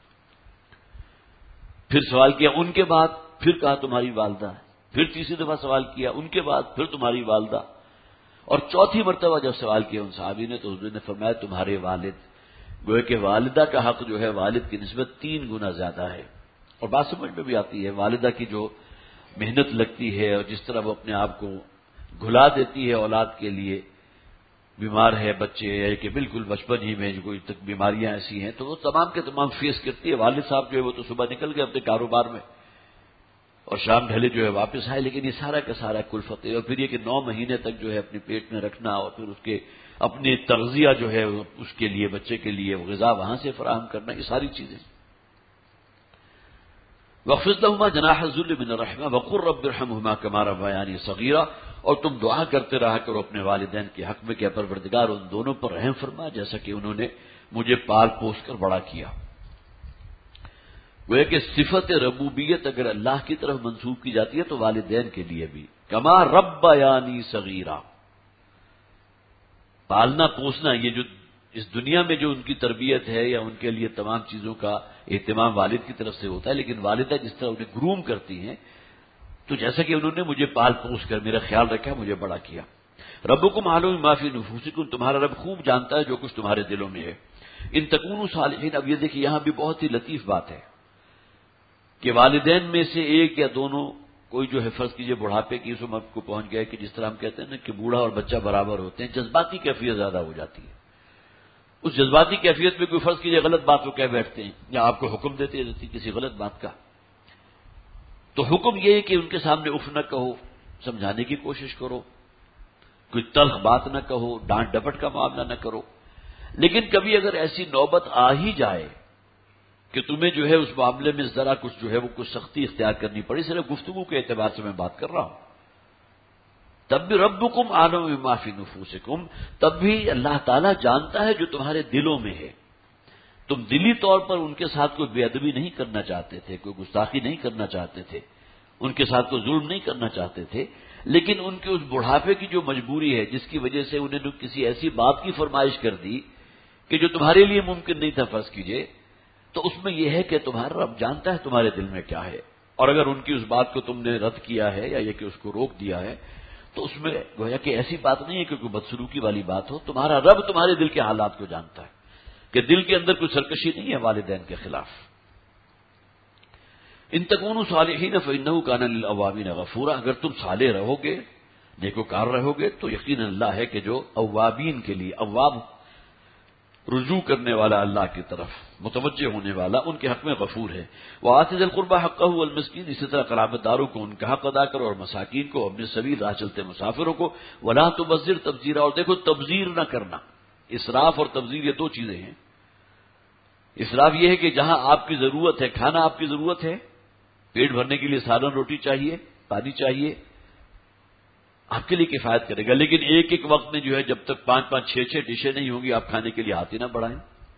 S1: پھر سوال کیا ان کے بعد، پھر کہا تمہاری والدہ، پھر تیسری دفعہ سوال کیا ان کے بعد، پھر تمہاری والدہ، اور چوتھی مرتبہ جب سوال کیا ان صحابی نے تو حضور نے فرمایا تمہارے والد۔ گویا کہ والدہ کا حق جو ہے والد کی نسبت 3 گنا زیادہ ہے۔ اور بات سمجھ میں بھی آتی ہے، والدہ کی جو محنت لگتی ہے اور جس طرح وہ اپنے آپ کو گھلا دیتی ہے اولاد کے لیے، بیمار ہے بچے ہے کہ بالکل بچپن ہی میں کوئی تک بیماریاں ایسی ہیں تو وہ تمام کے تمام فیس کرتی ہے۔ والد صاحب جو ہے وہ تو صبح نکل گئے اپنے کاروبار میں اور شام ڈھلے جو ہے واپس آئے، لیکن یہ سارا کا سارا کلفت ہے۔ اور پھر یہ کہ 9 مہینے تک جو ہے اپنے پیٹ میں رکھنا اور پھر اس کے اپنی تغذیہ جو ہے اس کے لیے، بچے کے لیے غذا وہاں سے فراہم کرنا، یہ ساری چیزیں۔ واخفض لهما جناح الذل من الرحمہ وقل رب ارحمهما كما ربياني صغيرا، اور تم دعا کرتے رہا کرو اپنے والدین کے حق میں کہ پروردگار ان دونوں پر رحم فرما جیسا کہ انہوں نے مجھے پال پوس کر بڑا کیا۔ وہ کہ صفت ربوبیت اگر اللہ کی طرف منسوب کی جاتی ہے تو والدین کے لیے بھی کما ربیانی صغیرا، پالنا پوسنا، یہ جو اس دنیا میں جو ان کی تربیت ہے یا ان کے لیے تمام چیزوں کا اہتمام والد کی طرف سے ہوتا ہے، لیکن والدہ جس طرح انہیں گروم کرتی ہیں تو جیسا کہ انہوں نے مجھے پال پوس کر میرا خیال رکھا، مجھے بڑا کیا۔ ربکم معلوم ما فی نفوسکم، تمہارا رب خوب جانتا ہے جو کچھ تمہارے دلوں میں ہے۔ ان تکونوا صالحین، اب یہ دیکھیے یہاں بھی بہت ہی لطیف بات ہے کہ والدین میں سے ایک یا دونوں، کوئی جو ہے فرض کیجئے بڑھاپے کی اس عمر کو پہنچ گیا کہ جس طرح ہم کہتے ہیں نا کہ بوڑھا اور بچہ برابر ہوتے ہیں، جذباتی کیفیت زیادہ ہو جاتی ہے۔ اس جذباتی کیفیت میں کوئی فرض کیجئے غلط بات کو کہہ بیٹھتے ہیں یا آپ کو حکم دیتے رہتی کسی غلط بات کا، تو حکم یہ ہے کہ ان کے سامنے اف نہ کہو، سمجھانے کی کوشش کرو، کوئی تلخ بات نہ کہو، ڈانٹ ڈپٹ کا معاملہ نہ کرو۔ لیکن کبھی اگر ایسی نوبت آ ہی جائے کہ تمہیں جو ہے اس معاملے میں ذرا کچھ جو ہے وہ کچھ سختی اختیار کرنی پڑی، صرف گفتگو کے اعتبار سے میں بات کر رہا ہوں، تب بھی ربکم عالم بما فی نفوسکم، تب بھی اللہ تعالیٰ جانتا ہے جو تمہارے دلوں میں ہے۔ تم دلی طور پر ان کے ساتھ کوئی بے ادبی نہیں کرنا چاہتے تھے، کوئی گستاخی نہیں کرنا چاہتے تھے، ان کے ساتھ کوئی ظلم نہیں کرنا چاہتے تھے، لیکن ان کے اس بڑھاپے کی جو مجبوری ہے جس کی وجہ سے انہیں نے کسی ایسی بات کی فرمائش کر دی کہ جو تمہارے لیے ممکن نہیں تھا فرض کیجئے، تو اس میں یہ ہے کہ تمہارا رب جانتا ہے تمہارے دل میں کیا ہے، اور اگر ان کی اس بات کو تم نے رد کیا ہے یا یہ کہ اس کو روک دیا ہے تو اس میں گویا کہ ایسی بات نہیں ہے کہ کوئی بدسلوکی والی بات ہو، تمہارا رب تمہارے دل کے حالات کو جانتا ہے کہ دل کے اندر کوئی سرکشی نہیں ہے والدین کے خلاف۔ ان تکونوا صالحین فانہ کان للأوابین غفورا، اگر تم صالح رہو گے، نیکوکار رہو گے، تو یقینا اللہ ہے کہ جو اوابین کے لیے، اواب رجوع کرنے والا اللہ کی طرف متوجہ ہونے والا، ان کے حق میں غفور ہے۔ وآت ذی القربى حقہ والمسکین، اسی طرح قرابت داروں کو ان کا حق ادا کرو، اور مساکین کو، ابن السبیل راہ چلتے مسافروں کو، ولا تبذر تبذیرا، اور دیکھو تبذیر نہ کرنا۔ اسراف اور تبذیر یہ دو چیزیں ہیں۔ اسراف یہ ہے کہ جہاں آپ کی ضرورت ہے، کھانا آپ کی ضرورت ہے، پیٹ بھرنے کے لیے سالن روٹی چاہیے، پانی چاہیے، آپ کے لیے کفایت کرے گا، لیکن ایک ایک وقت میں جو ہے جب تک 5-5 6-6 ڈشیں نہیں ہوں گی آپ کھانے کے لیے ہاتھ ہی نہ بڑھائیں،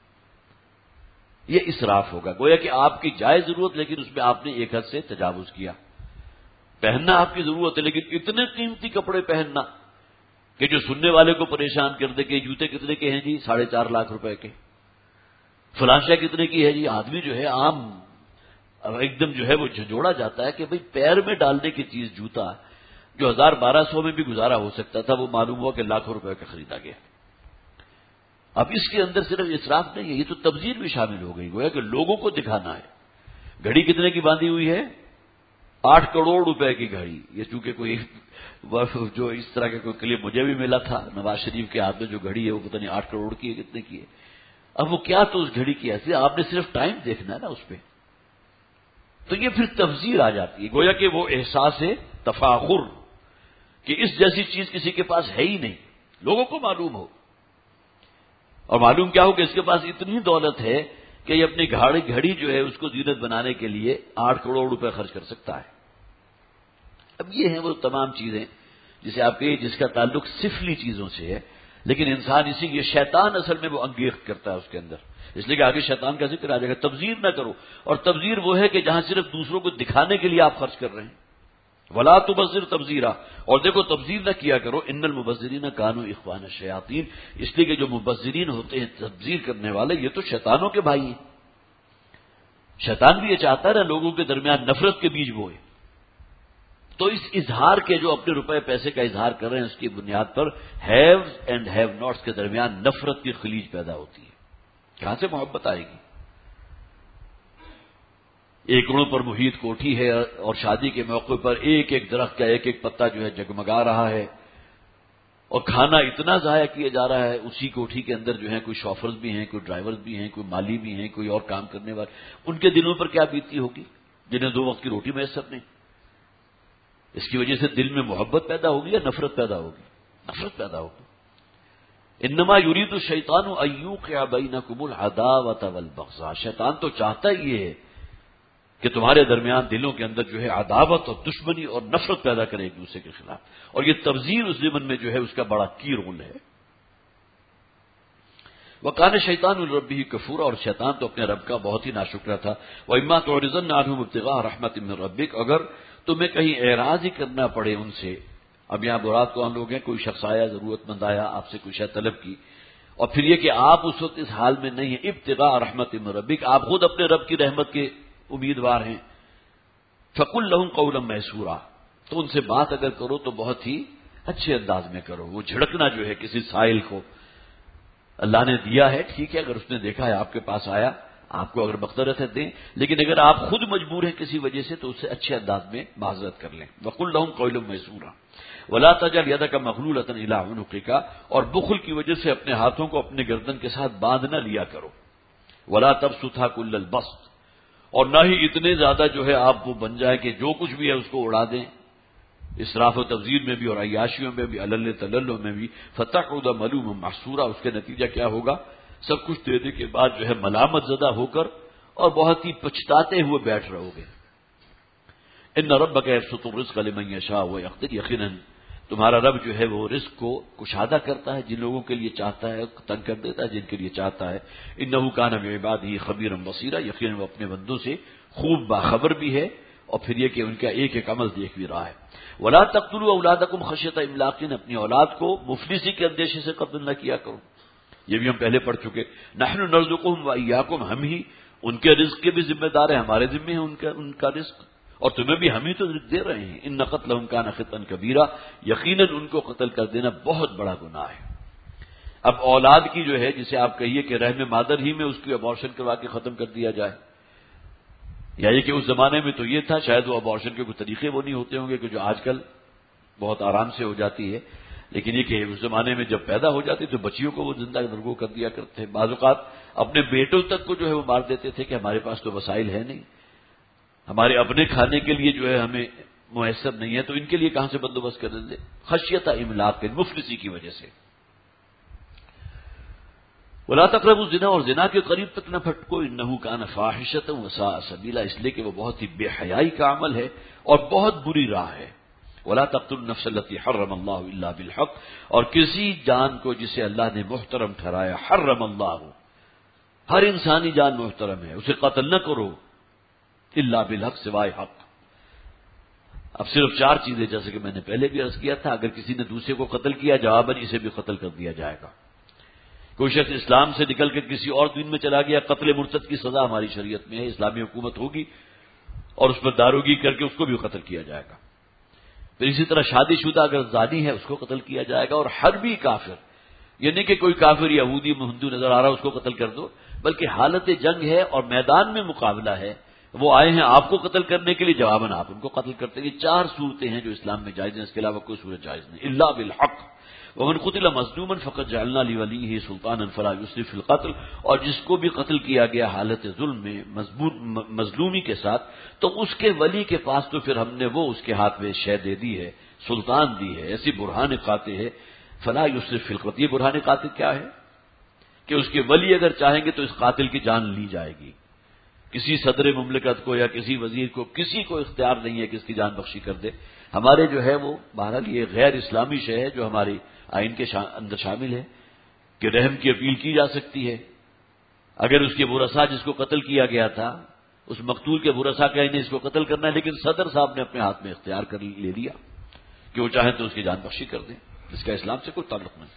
S1: یہ اسراف ہوگا۔ گویا کہ آپ کی جائز ضرورت، لیکن اس میں آپ نے ایک حد سے تجاوز کیا۔ پہننا آپ کی ضرورت ہے، لیکن اتنے قیمتی کپڑے پہننا کہ جو سننے والے کو پریشان کر دے کہ جوتے کتنے کے ہیں جی، 4.5 لاکھ روپے کے، فلاں شے کتنے کی ہے جی۔ آدمی جو ہے عام ایک دم جو ہے وہ جھنجھوڑا جاتا ہے کہ بھئی پیر میں ڈالنے کی چیز جوتا جو 1000-1200 میں بھی گزارا ہو سکتا تھا، وہ معلوم ہوا کہ لاکھوں روپے کا خریدا گیا۔ اب اس کے اندر صرف اسراف نہیں ہے، یہ تو تبذیر بھی شامل ہو گئی، گویا کہ لوگوں کو دکھانا ہے۔ گھڑی کتنے کی باندھی ہوئی ہے؟ 8 کروڑ روپے کی گھڑی۔ یہ چونکہ کوئی جو اس طرح کا کوئی کلپ مجھے بھی ملا تھا، نواز شریف کے ہاتھ میں جو گھڑی ہے وہ پتہ نہیں 8 کروڑ کی ہے کتنے کی ہے۔ اب وہ کیا تو اس گھڑی کی ایسی، آپ نے صرف ٹائم دیکھنا ہے نا اس پہ، تو یہ پھر تبذیر آ جاتی ہے۔ گویا کہ وہ احساس ہے تفاخر کہ اس جیسی چیز کسی کے پاس ہے ہی نہیں، لوگوں کو معلوم ہو، اور معلوم کیا ہو کہ اس کے پاس اتنی دولت ہے کہ یہ اپنی گھڑی جو ہے اس کو زینت بنانے کے لیے 8 کروڑ روپے خرچ کر سکتا ہے۔ اب یہ ہیں وہ تمام چیزیں جسے آپ کہیے جس کا تعلق سفلی چیزوں سے ہے، لیکن انسان اسی لیے شیطان اصل میں وہ انگیخت کرتا ہے اس کے اندر، اس لیے کہ آگے شیطان کا ذکر آ جائے گا۔ تبذیر نہ کرو، اور تبذیر وہ ہے کہ جہاں صرف دوسروں کو دکھانے کے لیے آپ خرچ کر رہے ہیں۔ ولا تبذر تبذیرا، اور دیکھو تبذیر نہ کیا کرو، ان المبذرین کانوا اخوان الشیاطین، اس لیے کہ جو مبذرین ہوتے ہیں تبذیر کرنے والے یہ تو شیطانوں کے بھائی ہیں۔ شیطان بھی یہ چاہتا ہے نا لوگوں کے درمیان نفرت کے بیج بوئے، تو اس اظہار کے جو اپنے روپے پیسے کا اظہار کر رہے ہیں اس کی بنیاد پر ہیوز اینڈ ہیو ناٹس کے درمیان نفرت کی خلیج پیدا ہوتی ہے۔ کہاں سے محبت آئے گی؟ ایکڑوں پر محیط کوٹھی ہے اور شادی کے موقع پر ایک ایک درخت کا ایک ایک پتا جو ہے جگمگا رہا ہے، اور کھانا اتنا ضائع کیا جا رہا ہے۔ اسی کوٹھی کے اندر جو ہے کوئی شوفرز بھی ہیں، کوئی ڈرائیورز بھی ہیں، کوئی مالی بھی ہیں، کوئی اور کام کرنے والے، ان کے دلوں پر کیا بیتتی ہوگی جنہیں 2 وقت کی روٹی میسر نہیں؟ اس کی وجہ سے دل میں محبت پیدا ہوگی یا نفرت پیدا ہوگی؟ نفرت پیدا ہوگی۔ انما یرید الشیطان ان یوقع بینکم العداوۃ والبغضاء، شیطان تو چاہتا ہی یہ ہے کہ تمہارے درمیان دلوں کے اندر جو ہے عداوت اور دشمنی اور نفرت پیدا کرے ایک دوسرے کے خلاف، اور یہ تبذیر اس ضمن میں جو ہے اس کا بڑا کی رول ہے۔ وَكَانَ الشَّيْطَانُ لِرَبِّهِ كَفُورًا، اور شیطان تو اپنے رب کا بہت ہی ناشکرا تھا۔ وَإِمَّا تُعْرِضَنَّ عَنْهُمْ ابْتِغَاءَ رَحْمَةٍ مِّن رَّبِّكَ، اگر تمہیں کہیں اعراض ہی کرنا پڑے ان سے، اب یہاں مراد کون لوگ ہیں؟ کوئی شخص آیا، ضرورت مند آیا، آپ سے کوئی شے طلب کی، اور پھر یہ کہ آپ اس وقت اس حال میں نہیں ہیں، ابتغاء رحمت من ربک، آپ خود اپنے رب کی رحمت کے امیدوار ہیں، فقل لهم قولا میسورا، تو ان سے بات اگر کرو تو بہت ہی اچھے انداز میں کرو۔ وہ جھڑکنا جو ہے کسی سائل کو، اللہ نے دیا ہے ٹھیک ہے، اگر اس نے دیکھا ہے آپ کے پاس آیا، آپ کو اگر مقدرت ہے دیں، لیکن اگر آپ خود مجبور ہیں کسی وجہ سے تو اس سے اچھے انداز میں معذرت کر لیں۔ وقل لهم قولا میسورا ولا تجعل يدك مغلولة الى عنقك، اور بخل کی وجہ سے اپنے ہاتھوں کو اپنے گردن کے ساتھ باندھ نہ لیا کرو۔ ولا تبسطها كل البسط، اور نہ ہی اتنے زیادہ جو ہے آپ وہ بن جائے کہ جو کچھ بھی ہے اس کو اڑا دیں، اسراف و تبذیر میں بھی اور عیاشیوں میں بھی، علل تلل میں بھی، فتقعد ملوما محسورا، اس کے نتیجہ کیا ہوگا؟ سب کچھ دینے کے بعد جو ہے ملامت زدہ ہو کر اور بہت ہی پچھتاتے ہوئے بیٹھ رہو گے۔ ان ربک یبسط الرزق لمن یشاء ویقدر، یقیناً تمہارا رب جو ہے وہ رزق کو کشادہ کرتا ہے جن لوگوں کے لیے چاہتا ہے، تنگ کر دیتا ہے جن کے لیے چاہتا ہے۔ انہ کان بعبادہ خبیرا بصیرا، یقیناً وہ اپنے بندوں سے خوب باخبر بھی ہے، اور پھر یہ کہ ان کا ایک ایک عمل دیکھ بھی رہا ہے۔ ولا تقتلوا اولادکم خشیۃ املاق، اپنی اولاد کو مفلسی کے اندیشے سے قتل نہ کیا کرو، یہ بھی ہم پہلے پڑھ چکے۔ نحن نرزقهم وإياكم، ہم ہی ان کے رزق کے بھی ذمہ دار ہیں، ہمارے ذمہ ہے ان کا رزق، اور تمہیں بھی ہم ہی تو رزق دے رہے ہیں۔ ان قتلهم کان خطئا کبیرا، یقیناً ان کو قتل کر دینا بہت بڑا گناہ ہے۔ اب اولاد کی جو ہے، جسے آپ کہیے کہ رحم مادر ہی میں اس کی ابارشن کروا کے ختم کر دیا جائے، یا یہ کہ اس زمانے میں تو یہ تھا، شاید وہ ابارشن کے کوئی طریقے وہ نہیں ہوتے ہوں گے کہ جو آج کل بہت آرام سے ہو جاتی ہے، لیکن یہ کہ اس زمانے میں جب پیدا ہو جاتی تو بچیوں کو وہ زندہ نرگو کر دیا کرتے ہیں۔ بعض اوقات اپنے بیٹوں تک کو جو ہے وہ مار دیتے تھے کہ ہمارے پاس تو وسائل ہے نہیں، ہمارے اپنے کھانے کے لیے جو ہے ہمیں میسر نہیں ہے، تو ان کے لیے کہاں سے بندوبست کر دیں؟ خشیت املاق، مفلسی کی وجہ سے۔ ولا تقربوا الزنا، اور زنا کے قریب تک نہ پھٹکو، انہ کان فاحشۃ وساء سبیلا، اس لیے کہ وہ بہت ہی بے حیائی کا عمل ہے اور بہت بری راہ ہے۔ ولا تقتلوا النفس التي حرم اللہ الا بالحق، اور کسی جان کو جسے اللہ نے محترم ٹھہرایا، حرم اللہ، ہر انسانی جان محترم ہے، اسے قتل نہ کرو، الا بالحق، سوائے حق۔ اب صرف 4 چیزیں، جیسے کہ میں نے پہلے بھی عرض کیا تھا، اگر کسی نے دوسرے کو قتل کیا جواباً اسے بھی قتل کر دیا جائے گا۔ کوئی شخص اسلام سے نکل کے کسی اور دین میں چلا گیا، قتل مرتد کی سزا ہماری شریعت میں ہے، اسلامی حکومت ہوگی اور اس پر داروگی کر کے اس کو بھی قتل کیا جائے گا۔ پھر اسی طرح شادی شدہ اگر زانی ہے اس کو قتل کیا جائے گا، اور حربی کافر، یہ نہیں کہ کوئی کافر یہودی ہندو نظر آ رہا اس کو قتل کر دو، بلکہ حالت جنگ ہے اور میدان میں مقابلہ ہے، وہ آئے ہیں آپ کو قتل کرنے کے لیے، جواباً آپ ان کو قتل کرتے ہیں۔ یہ 4 صورتیں ہیں جو اسلام میں جائز ہیں، اس کے علاوہ کوئی صورت جائز نہیں، الا بالحق۔ ومن قتل مظلوما فقد جعلنا لوليه سلطانا فلا يسرف في القتل، اور جس کو بھی قتل کیا گیا حالت ظلم میں مظلومی کے ساتھ، تو اس کے ولی کے پاس تو پھر ہم نے وہ اس کے ہاتھ میں شے دے دی ہے، سلطان دی ہے، ایسی برہان قاطع ہے، فلا يسرف في القتل۔ یہ برہان قاطع کیا ہے؟ کہ اس کے ولی اگر چاہیں گے تو اس قاتل کی جان لی جائے گی، کسی صدر مملکت کو یا کسی وزیر کو، کسی کو اختیار نہیں ہے کہ اس کی جان بخشی کر دے۔ ہمارے جو ہے وہ بہرحال یہ غیر اسلامی شے ہے جو ہماری آئین کے اندر شامل ہے کہ رحم کی اپیل کی جا سکتی ہے۔ اگر اس کے ورثاء جس کو قتل کیا گیا تھا، اس مقتول کے ورثاء کہیں نہیں اس کو قتل کرنا ہے، لیکن صدر صاحب نے اپنے ہاتھ میں اختیار کر لے لیا کہ وہ چاہیں تو اس کی جان بخشی کر دیں، اس کا اسلام سے کوئی تعلق نہیں۔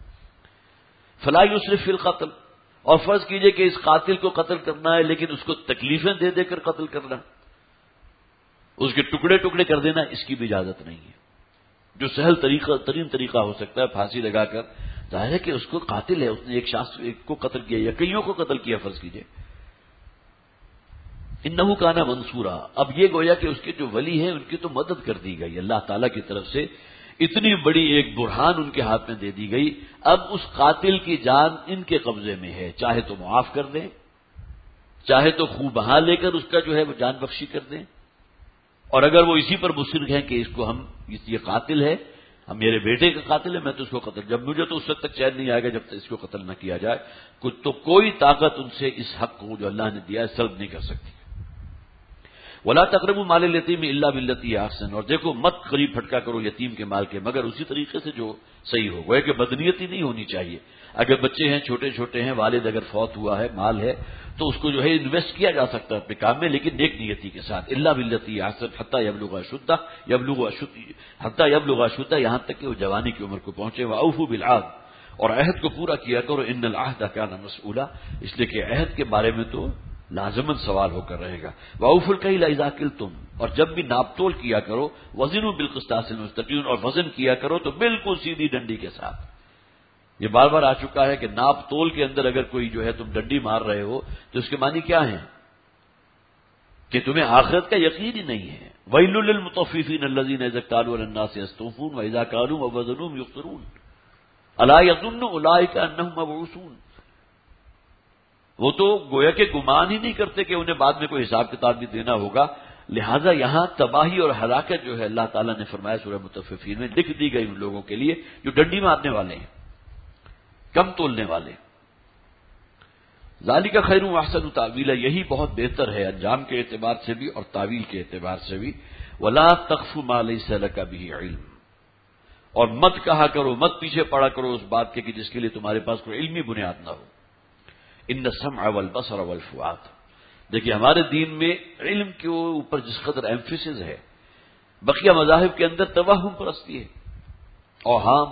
S1: فلا یسرف فی القتل، اور فرض کیجئے کہ اس قاتل کو قتل کرنا ہے لیکن اس کو تکلیفیں دے دے کر قتل کرنا، اس کے ٹکڑے ٹکڑے کر دینا، اس کی بھی اجازت نہیں ہے۔ جو سہل ترین طریقہ ہو سکتا ہے پھانسی لگا کر، ظاہر ہے کہ اس کو قاتل ہے، اس نے ایک شخص کو قتل کیا یا کئیوں کو قتل کیا فرض کیجئے، انہ کان منصورا، اب یہ گویا کہ اس کے جو ولی ہیں ان کی تو مدد کر دی گئی اللہ تعالیٰ کی طرف سے، اتنی بڑی ایک برہان ان کے ہاتھ میں دے دی گئی، اب اس قاتل کی جان ان کے قبضے میں ہے، چاہے تو معاف کر دیں، چاہے تو خوب بہا لے کر اس کا جو ہے وہ جان بخشی کر دیں، اور اگر وہ اسی پر مصر ہیں کہ اس کو ہم یہ قاتل ہے، ہم میرے بیٹے کا قاتل ہے، میں تو اس کو قتل، جب مجھے تو اس وقت تک چین نہیں آئے گا جب تک اس کو قتل نہ کیا جائے، تو کوئی طاقت ان سے اس حق کو جو اللہ نے دیا ہے سلب نہیں کر سکتی۔ ولا تقربوا مال الیتیم الا بالتی احسن، اور دیکھو مت قریب پھٹکا کرو یتیم کے مال کے مگر اسی طریقے سے جو صحیح ہو، گویا کہ بدنیتی نہیں ہونی چاہیے۔ اگر بچے ہیں چھوٹے چھوٹے ہیں، والد اگر فوت ہوا ہے، مال ہے، تو اس کو جو ہے انویسٹ کیا جا سکتا ہے اپنے کام میں، لیکن نیک نیتی کے ساتھ، الا بالتی احسن حتی یبلغ اشدہ، یہاں تک کہ وہ جوانی کی عمر کو پہنچے۔ واوفوا بالعہد، اور عہد کو پورا کیا کرو، ان العہد کان مسئولا، اس لیے کہ عہد کے بارے میں تو لازماً سوال ہو کر رہے گا۔ وَأَوْفُوا الْكَيْلَ إِذَا كِلْتُمْ، اور جب بھی ناپ تول کیا کرو، وَزِنُوا بِالْقِسْطَاسِ الْمُسْتَقِيمِ، اور وزن کیا کرو تو بالکل سیدھی ڈنڈی کے ساتھ۔ یہ بار بار آ چکا ہے کہ ناپ تول کے اندر اگر کوئی جو ہے تم ڈنڈی مار رہے ہو تو اس کے معنی کیا ہیں کہ تمہیں آخرت کا یقین ہی نہیں ہے۔ وَيْلٌ لِّلْمُطَفِّفِينَ الَّذِينَ إِذَا اكْتَالُوا عَلَى النَّاسِ يَسْتَوْفُونَ وَإِذَا كَالُوهُمْ أَو وَّزَنُوهُمْ يُخْسِرُونَ أَلَا يَظُنُّ أُولَٰئِكَ أَنَّهُمْ مَبْعُوثُونَ، وہ تو گویا کہ گمان ہی نہیں کرتے کہ انہیں بعد میں کوئی حساب کتاب بھی دینا ہوگا، لہٰذا یہاں تباہی اور ہلاکت جو ہے اللہ تعالیٰ نے فرمایا سورہ مطففین میں لکھ دی گئی ان لوگوں کے لیے جو ڈنڈی مارنے والے ہیں، کم تولنے والے۔ ذالک خیر و احسن تاویلا، یہی بہت بہتر ہے انجام کے اعتبار سے بھی اور تعویل کے اعتبار سے بھی۔ ولا تخف ما لیس لک بہ علم، اور مت کہا کرو، مت پیچھے پڑا کرو اس بات کے کہ جس کے لیے تمہارے پاس کوئی علمی بنیاد نہ ہو۔ ان السمع والبصر والفؤاد، دیکھیے ہمارے دین میں علم کے اوپر جس قدر ایمفیسس ہے، بقیہ مذاہب کے اندر توہم پرستی ہے، اوہام،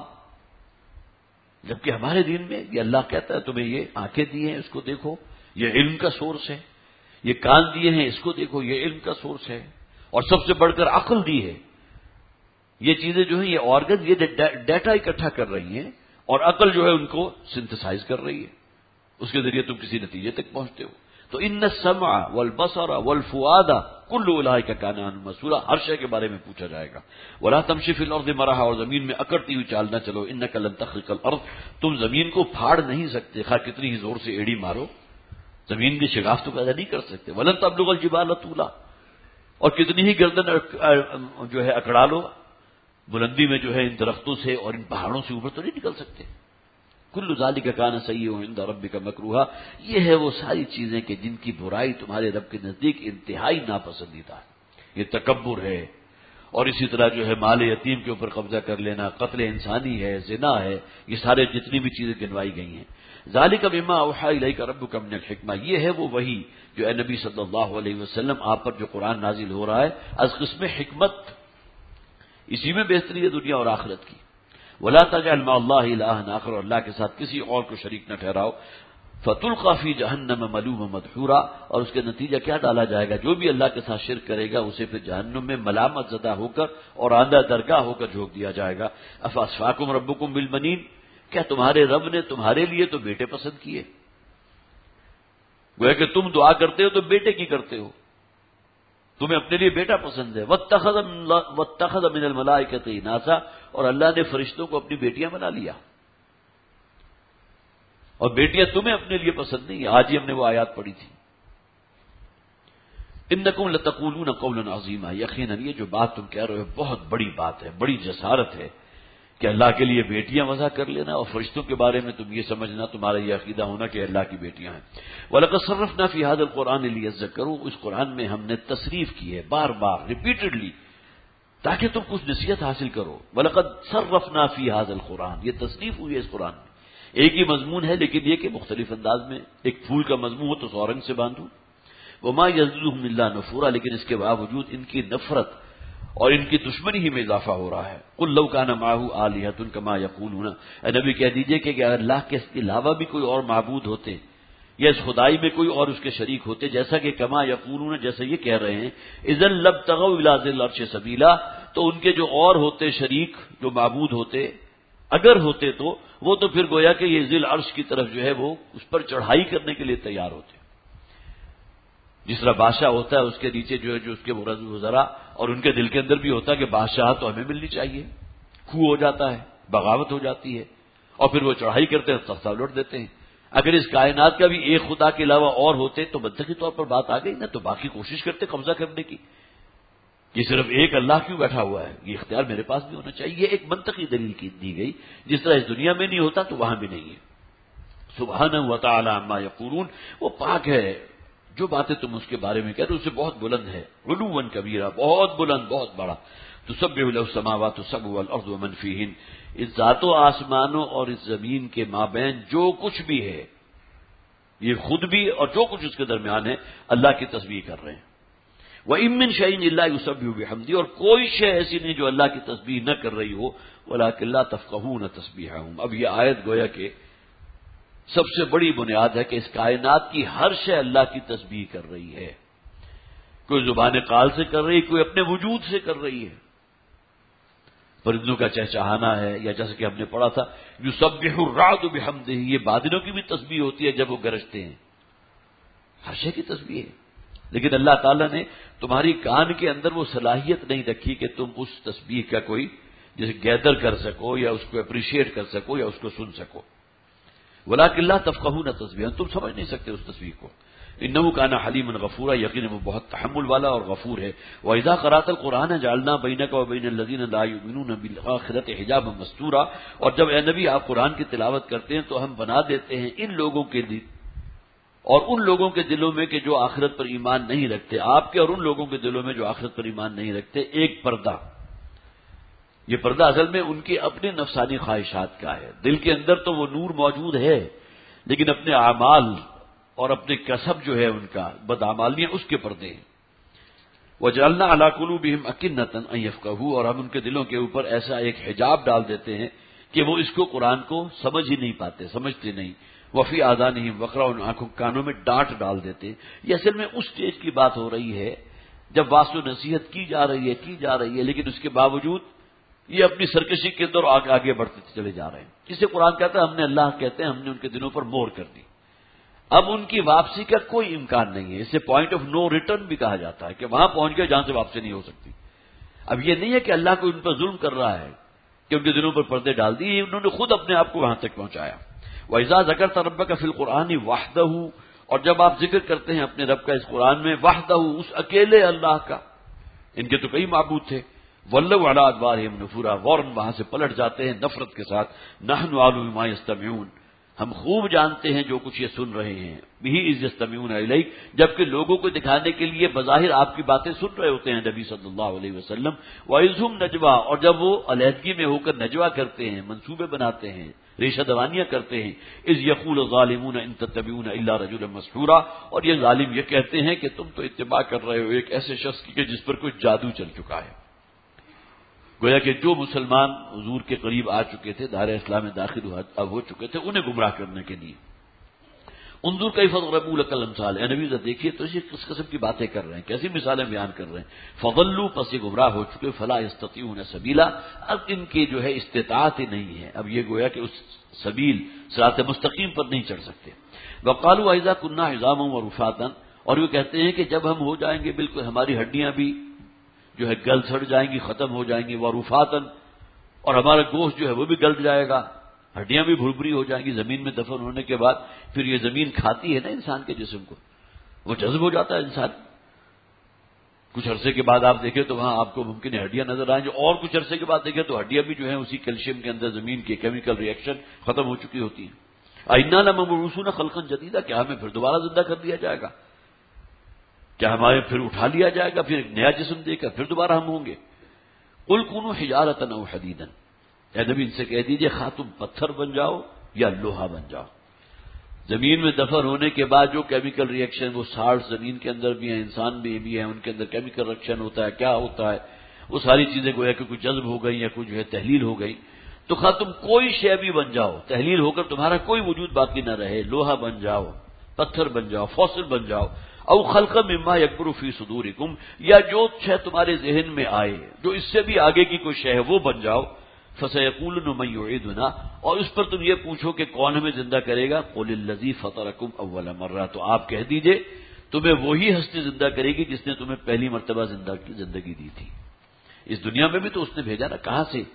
S1: جبکہ ہمارے دین میں یہ اللہ کہتا ہے تمہیں یہ آنکھیں دی ہیں اس کو دیکھو، یہ علم کا سورس ہے، یہ کان دیے ہیں اس کو دیکھو، یہ علم کا سورس ہے، اور سب سے بڑھ کر عقل دی ہے۔ یہ چیزیں جو ہیں، یہ آرگن، یہ ڈیٹا اکٹھا کر رہی ہیں، اور عقل جو ہے ان کو سنتھسائز کر رہی ہے، اس کے ذریعے تم کسی نتیجے تک پہنچتے ہو۔ تو ان السمع والبصر والفؤاد کل اولئک کان عنہ مسئولا، ہر شے کے بارے میں پوچھا جائے گا۔ ولا تمشی فی الارض مرحا، اور زمین میں اکڑتی ہوئی چال نہ چلو، انک لن تخرق الارض، تم زمین کو پھاڑ نہیں سکتے، خواہ کتنی ہی زور سے ایڑی مارو، زمین کی شگاف تو پیدا نہیں کر سکتے۔ ولن تبلغ الجبال طولا، اور کتنی ہی گردن جو ہے اکڑا لو، بلندی میں جو ہے ان درختوں سے اور ان پہاڑوں سے اوپر تو نہیں نکل سکتے۔ کل ذالک کان سیئہ عند ربک مکروہا، یہ ہے وہ ساری چیزیں کہ جن کی برائی تمہارے رب کے نزدیک انتہائی ناپسندیدہ ہے۔ یہ تکبر ہے، اور اسی طرح جو ہے مال یتیم کے اوپر قبضہ کر لینا، قتل انسانی ہے، زنا ہے، یہ سارے جتنی بھی چیزیں گنوائی گئی ہیں۔ ذالک بما اوحی الیک ربک من الحکمہ، یہ ہے وہ وحی جو اے نبی صلی اللہ علیہ وسلم آپ پر جو قرآن نازل ہو رہا ہے، از قسم حکمت، اسی میں بہتری ہے دنیا اور آخرت کی۔ ولا تجعل مع اللہ الہا آخر، اور اللہ کے ساتھ کسی اور کو شریک نہ ٹھہراؤ۔ فتلقى فی جہنم ملوما مدحورا، اور اس کے نتیجہ کیا ڈالا جائے گا، جو بھی اللہ کے ساتھ شرک کرے گا اسے پھر جہنم میں ملامت زدہ ہو کر اور آندہ درگاہ ہو کر جھونک دیا جائے گا۔ افاصفاکم ربکم بالبنین، کیا تمہارے رب نے تمہارے لیے تو بیٹے پسند کیے؟ گویا کہ تم دعا کرتے ہو تو بیٹے کی کرتے ہو، تمہیں اپنے لیے بیٹا پسند ہے۔ واتخذ من الملائکۃ اناثا، اور اللہ نے فرشتوں کو اپنی بیٹیاں بنا لیا، اور بیٹیاں تمہیں اپنے لیے پسند نہیں ہیں۔ آج ہی ہم نے وہ آیات پڑھی تھی، انکم لتقولون قولا عظیما، یقیناً یہ جو بات تم کہہ رہے ہو بہت بڑی بات ہے، بڑی جسارت ہے کہ اللہ کے لیے بیٹیاں وضع کر لینا، اور فرشتوں کے بارے میں تم یہ سمجھنا، تمہارا یہ عقیدہ ہونا کہ اللہ کی بیٹیاں ہیں۔ وَلَقَدْ صَرَّفْنَا فِي هَذَا الْقُرْآنِ لِيَذَّكَّرُوا، اس قرآن میں ہم نے تصریف کی ہے بار بار، ریپیٹڈلی، تاکہ تم کچھ نصیحت حاصل کرو۔ وَلَقَدْ صَرَّفْنَا فِي هَذَا الْقُرْآنِ، یہ تصریف ہوئی ہے اس قرآن میں، ایک ہی مضمون ہے لیکن یہ کہ مختلف انداز میں، ایک پھول کا مضمون ہو تو 100 رنگ سے باندھو۔ وَمَا يَزِيدُهُمْ إِلَّا نُفُورًا، لیکن اس کے باوجود ان کی نفرت اور ان کی دشمنی ہی میں اضافہ ہو رہا ہے۔ قُل لَّوْ كَانَ مَعَهُ آلِهَةٌ كَمَا يَقُولُونَ، اے نبی کہہ دیجئے کہ اگر اللہ کے علاوہ بھی کوئی اور معبود ہوتے، یا اس خدائی میں کوئی اور اس کے شریک ہوتے، جیسا کہ کما یقولون، جیسا یہ کہہ رہے ہیں، اذا لابتغوا الى ذی العرش سبیلا، تو ان کے جو اور ہوتے شریک، جو معبود ہوتے، اگر ہوتے تو وہ تو پھر گویا کہ یہ ذی العرش کی طرف جو ہے وہ اس پر چڑھائی کرنے کے لیے تیار ہوتے۔ جس طرح بادشاہ ہوتا ہے اس کے نیچے جو ہے جو اس کے وزراء، اور ان کے دل کے اندر بھی ہوتا ہے کہ بادشاہ تو ہمیں ملنی چاہیے، کھو ہو جاتا ہے، بغاوت ہو جاتی ہے، اور پھر وہ چڑھائی کرتے ہیں، تختہ لوٹ دیتے ہیں۔ اگر اس کائنات کا بھی ایک خدا کے علاوہ اور ہوتے تو منطقی طور پر بات آ گئی نا، تو باقی کوشش کرتے قبضہ کرنے کی، یہ صرف ایک اللہ کیوں بیٹھا ہوا ہے، یہ اختیار میرے پاس بھی ہونا چاہیے۔ یہ ایک منطقی دلیل کی دی گئی، جس طرح اس دنیا میں نہیں ہوتا تو وہاں بھی نہیں ہے۔ سبحانہ وتعالی عما یقولون، وہ پاک ہے، جو باتیں تم اس کے بارے میں کہہ رہے ہو اس سے بہت بلند ہے، علوا کبیرہ، بہت بلند، بہت بڑا۔ تسبح له السماوات السبع والارض ومن فیہن، اس ذات و آسمانوں اور اس زمین کے مابین جو کچھ بھی ہے، یہ خود بھی اور جو کچھ اس کے درمیان ہے، اللہ کی تسبیح کر رہے ہیں۔ وَإِن مِّن شَيْءٍ إِلَّا يُسَبِّحُ بِحَمْدِهِ، اور کوئی شے ایسی نہیں جو اللہ کی تسبیح نہ کر رہی ہو، وَلَٰكِن لَّا تَفْقَهُونَ تَسْبِيحَهُمْ۔ اب یہ آیت گویا کہ سب سے بڑی بنیاد ہے کہ اس کائنات کی ہر شے اللہ کی تسبیح کر رہی ہے، کوئی زبان قال سے کر رہی ہے، کوئی اپنے وجود سے کر رہی ہے، پرندوں کا چہچہانا ہے، یا جیسے کہ ہم نے پڑھا تھا یسبح الرعد بحمدہ، یہ بادلوں کی بھی تسبیح ہوتی ہے جب وہ گرجتے ہیں، ہر شے کی تسبیح ہے۔ لیکن اللہ تعالیٰ نے تمہاری کان کے اندر وہ صلاحیت نہیں رکھی کہ تم اس تسبیح کا کوئی جیسے گیدر کر سکو، یا اس کو اپریشیٹ کر سکو، یا اس کو سن سکو۔ وَلَٰكِن لَّا تَفْقَهُونَ تَسْبِيحَهُمْ، تم سمجھ نہیں سکتے اس تسبیح کو۔ انه كان حلیما غفورا، یقینا وہ بہت تحمل والا اور غفور ہے۔ واذا قرات القرآن جعلنا بینک وبین الذین لا یؤمنون بالآخرۃ حجابا مستورا، اور جب اے نبی آپ قرآن کی تلاوت کرتے ہیں تو ہم بنا دیتے ہیں ان لوگوں کے لیے اور ان لوگوں کے دلوں میں کہ جو آخرت پر ایمان نہیں رکھتے، آپ کے اور ان لوگوں کے دلوں میں جو آخرت پر ایمان نہیں رکھتے، ایک پردہ، یہ پردہ اصل میں ان کے اپنے نفسانی خواہشات کا ہے. دل کے اندر تو وہ نور موجود ہے، لیکن اپنے اعمال اور اپنے کسب جو ہے ان کا بدعمالیاں اس کے پردے ہیں. وَجَعَلْنَا عَلَىٰ قُلُوبِهِمْ أَكِنَّةً أَن يَفْقَهُوهُ، اور ہم ان کے دلوں کے اوپر ایسا ایک حجاب ڈال دیتے ہیں کہ وہ اس کو قرآن کو سمجھ ہی نہیں پاتے، سمجھتے نہیں. وَفِي آذَانِهِمْ وَقْرًا، ان آنکھوں کانوں میں ڈانٹ ڈال دیتے ہیں. یہ اصل میں اس اسٹیج کی بات ہو رہی ہے جب واعظ و نصیحت کی جا رہی ہے، لیکن اس کے باوجود یہ اپنی سرکشی کے اندر آگے بڑھتے چلے جا رہے ہیں. جسے قرآن کہتا ہے اللہ کہتے ہیں ہم نے ان کے دلوں پر مہر کر دی. اب ان کی واپسی کا کوئی امکان نہیں ہے. اسے پوائنٹ آف نو ریٹرن بھی کہا جاتا ہے کہ وہاں پہنچ گئے جہاں سے واپسی نہیں ہو سکتی. اب یہ نہیں ہے کہ اللہ کو ان پر ظلم کر رہا ہے کہ ان کے دلوں پر پردے ڈال دیے، انہوں نے خود اپنے آپ کو وہاں تک پہنچایا. وَإِذَا ذَكَرْتَ رَبَّكَ فِي الْقُرْآنِ وَحْدَهُ، اور جب آپ ذکر کرتے ہیں اپنے رب کا اس قرآن میں، وحدہ، اس اکیلے اللہ کا، ان کے تو کئی معبود تھے. وَلَّوْا عَلَىٰ أَدْبَارِهِمْ نُفُورًا، فوراً وہاں سے پلٹ جاتے ہیں نفرت کے ساتھ. نَحْنُ أَعْلَمُ بِمَا يَسْتَمِعُونَ، ہم خوب جانتے ہیں جو کچھ یہ سن رہے ہیں. بِهِ إِذْ يَسْتَمِعُونَ إِلَيْكَ، جبکہ لوگوں کو دکھانے کے لیے بظاہر آپ کی باتیں سن رہے ہوتے ہیں نبی صلی اللہ علیہ وسلم. وَإِذْ هُمْ نَجْوَىٰ، اور جب وہ علیحدگی میں ہو کر نجوا کرتے ہیں، منصوبے بناتے ہیں، ریشہ دوانیاں کرتے ہیں. اذ یقول الظالمون ان تتبعون الا رجلا مسحورا، اور یہ ظالم یہ کہتے ہیں کہ تم تو اتباع کر رہے ہو ایک ایسے شخص کی کہ جس پر کوئی جادو چل چکا ہے. گویا کہ جو مسلمان حضور کے قریب آ چکے تھے، دائرہ اسلام میں داخل اب ہو چکے تھے، انہیں گمراہ کرنے کے لیے. انظر کیف ضربوا لک الامثال، اے نبی ذرا دیکھیے تو یہ کس قسم کی باتیں کر رہے ہیں، کیسی مثالیں بیان کر رہے ہیں. فضلوا، پس یہ گمراہ ہو چکے. فلا یستطيعون سبیلا، اب ان کی جو ہے استطاعت ہی نہیں ہے، اب یہ گویا کہ اس سبیل صراط مستقیم پر نہیں چڑھ سکتے. وقالوا اذا كنا عظاما ورفاتا، اور وہ کہتے ہیں کہ جب ہم ہو جائیں گے بالکل ہماری ہڈیاں بھی جو ہے گل سڑ جائیں گی، ختم ہو جائیں گی، ورفاتا، اور ہمارا گوشت جو ہے وہ بھی گل جائے گا، ہڈیاں بھی بھربھری ہو جائیں گی زمین میں دفن ہونے کے بعد. پھر یہ زمین کھاتی ہے نا انسان کے جسم کو، وہ جذب ہو جاتا ہے انسان. کچھ عرصے کے بعد آپ دیکھیں تو وہاں آپ کو ممکن ہے ہڈیاں نظر آئیں گی، اور کچھ عرصے کے بعد دیکھیں تو ہڈیاں بھی جو ہیں اسی کیلشیم کے اندر زمین کے کیمیکل ریئیکشن ختم ہو چکی ہوتی ہیں. اِنَّا لَمَبْعُوثُونَ خَلْقًا جَدِيدًا، کیا ہمیں پھر دوبارہ زندہ کر دیا جائے گا؟ کیا ہمارے پھر اٹھا لیا جائے گا، پھر ایک نیا جسم دے کر پھر دوبارہ ہم ہوں گے؟ قُلْ كُونُوا حِجَارَةً أَوْ حَدِيدًا، اے نبی ان سے کہہ دیجئے خواہ تم پتھر بن جاؤ یا لوہا بن جاؤ. زمین میں دفن ہونے کے بعد جو کیمیکل ریئیکشن، وہ سالٹ زمین کے اندر بھی ہیں، انسان بھی ہیں، ان کے اندر کیمیکل ریئیکشن ہوتا ہے، کیا ہوتا ہے، وہ ساری چیزیں گویا کہ کچھ جذب ہو گئی یا کچھ جو ہے تحلیل ہو گئی. تو خواہ تم کوئی شے بھی بن جاؤ، تحلیل ہو کر تمہارا کوئی وجود باقی نہ رہے، لوہا بن جاؤ، پتھر بن جاؤ، فوسل بن جاؤ. او خلقا مما یکبر فی صدورکم، یا جو شے تمہارے ذہن میں آئے جو اس سے بھی آگے کی کوئی شے ہے وہ بن جاؤ. فسیقولون من یعیدنا، اور اس پر تم یہ پوچھو کہ کون ہمیں زندہ کرے گا. قل الذی فطرکم اول مرہ، تو آپ کہہ دیجئے تمہیں وہی ہستی زندہ کرے گی جس نے تمہیں پہلی مرتبہ زندگی دی تھی. اس دنیا میں بھی تو اس نے بھیجا نا، کہاں سے؟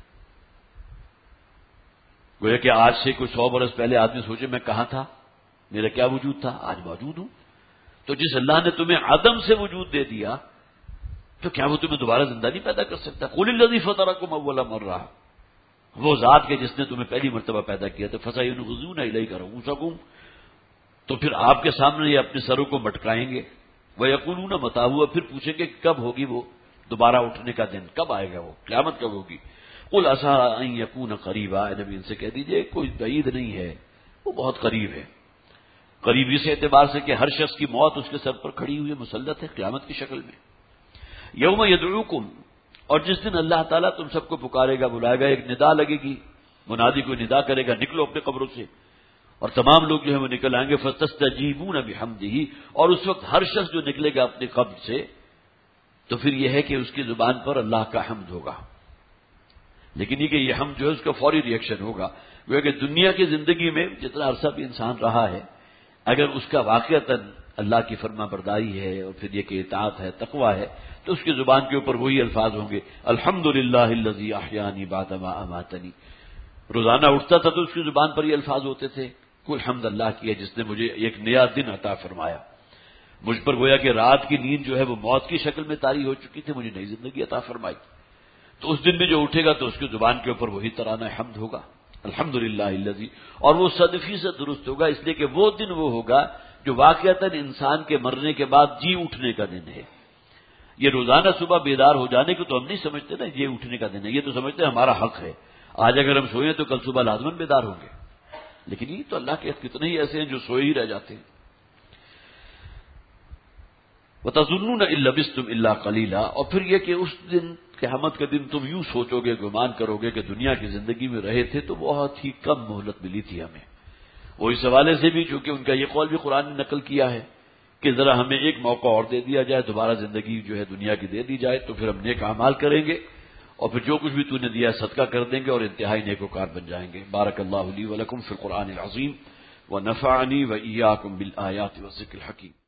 S1: گویا کہ آج سے کوئی 100 برس پہلے آدمی سوچے میں کہاں تھا، میرا کیا وجود تھا، آج موجود ہوں. تو جس اللہ نے تمہیں عدم سے وجود دے دیا تو کیا وہ تمہیں دوبارہ زندہ نہیں پیدا کر سکتا؟ قل الذی فطرکم اول مرہ، وہ ذات کے جس نے تمہیں پہلی مرتبہ پیدا کیا تھا. فسینغضون الیک رؤوسکم، تو پھر آپ کے سامنے یہ اپنے سروں کو مٹکائیں گے. ویقولون متى هو، پھر پوچھیں گے کب ہوگی وہ دوبارہ اٹھنے کا دن، کب آئے گا، وہ قیامت کب ہوگی. قل عسى ان يكون قریبا، نبی ان سے کہہ دیجئے کوئی بعید نہیں ہے، وہ بہت قریب ہے. قریب اس اعتبار سے کہ ہر شخص کی موت اس کے سر پر کھڑی ہوئی مسلط ہے قیامت کی شکل میں. یوم یدعوکم، اور جس دن اللہ تعالیٰ تم سب کو پکارے گا، بلائے گا، ایک ندا لگے گی، منادی کو ندا کرے گا نکلو اپنے قبروں سے، اور تمام لوگ جو ہے وہ نکل آئیں گے. فتستجیبون بحمدہ، اور اس وقت ہر شخص جو نکلے گا اپنے قبر سے تو پھر یہ ہے کہ اس کی زبان پر اللہ کا حمد ہوگا. لیکن یہ کہ یہ حمد جو ہے اس کا فوری ریئیکشن ہوگا. وہ کہ دنیا کی زندگی میں جتنا عرصہ بھی انسان رہا ہے، اگر اس کا واقعتاً اللہ کی فرما برداری ہے اور پھر یہ کہ اطاعت ہے، تقوی ہے، تو اس کی زبان کے اوپر وہی الفاظ ہوں گے، الحمدللہ الذی احیانی بعد ما اماتنی. روزانہ اٹھتا تھا تو اس کی زبان پر یہ الفاظ ہوتے تھے، کل حمد اللہ کی ہے جس نے مجھے ایک نیا دن عطا فرمایا. مجھ پر گویا کہ رات کی نیند جو ہے وہ موت کی شکل میں طاری ہو چکی تھی، مجھے نئی زندگی عطا فرمائی. تو اس دن بھی جو اٹھے گا تو اس کی زبان کے اوپر وہی ترانہ حمد ہوگا، الحمدللہ الذی، اور وہ 100% درست ہوگا، اس لیے کہ وہ دن وہ ہوگا جو واقعتاً انسان کے مرنے کے بعد جی اٹھنے کا دن ہے. یہ روزانہ صبح بیدار ہو جانے کو تو ہم نہیں سمجھتے نا یہ اٹھنے کا دن ہے، یہ تو سمجھتے ہیں ہمارا حق ہے، آج اگر ہم سوئیں تو کل صبح لازماً بیدار ہوں گے، لیکن یہ تو اللہ کے کتنے ہی ایسے ہیں جو سوئے ہی رہ جاتے ہیں۔ وَتَظُنُّونَ إِن لَّبِثْتُمْ إِلَّا قَلِيلًا، اور پھر یہ کہ اس دن قیامت کے دن تم یوں سوچو گے، گمان کرو گے کہ دنیا کی زندگی میں رہے تھے تو بہت ہی کم مہلت ملی تھی ہمیں۔ وہ اس حوالے سے بھی چونکہ ان کا یہ قول بھی قرآن نے نقل کیا ہے کہ ذرا ہمیں ایک موقع اور دے دیا جائے، دوبارہ زندگی جو ہے دنیا کی دے دی جائے تو پھر ہم نیک اعمال کریں گے اور پھر جو کچھ بھی تو نے دیا ہے صدقہ کر دیں گے اور انتہائی نیکوکار بن جائیں گے۔ بارک اللہ لی ولکم فی القرآن العظیم ونفعنی وإیاکم بالآیات والذکر الحکیم۔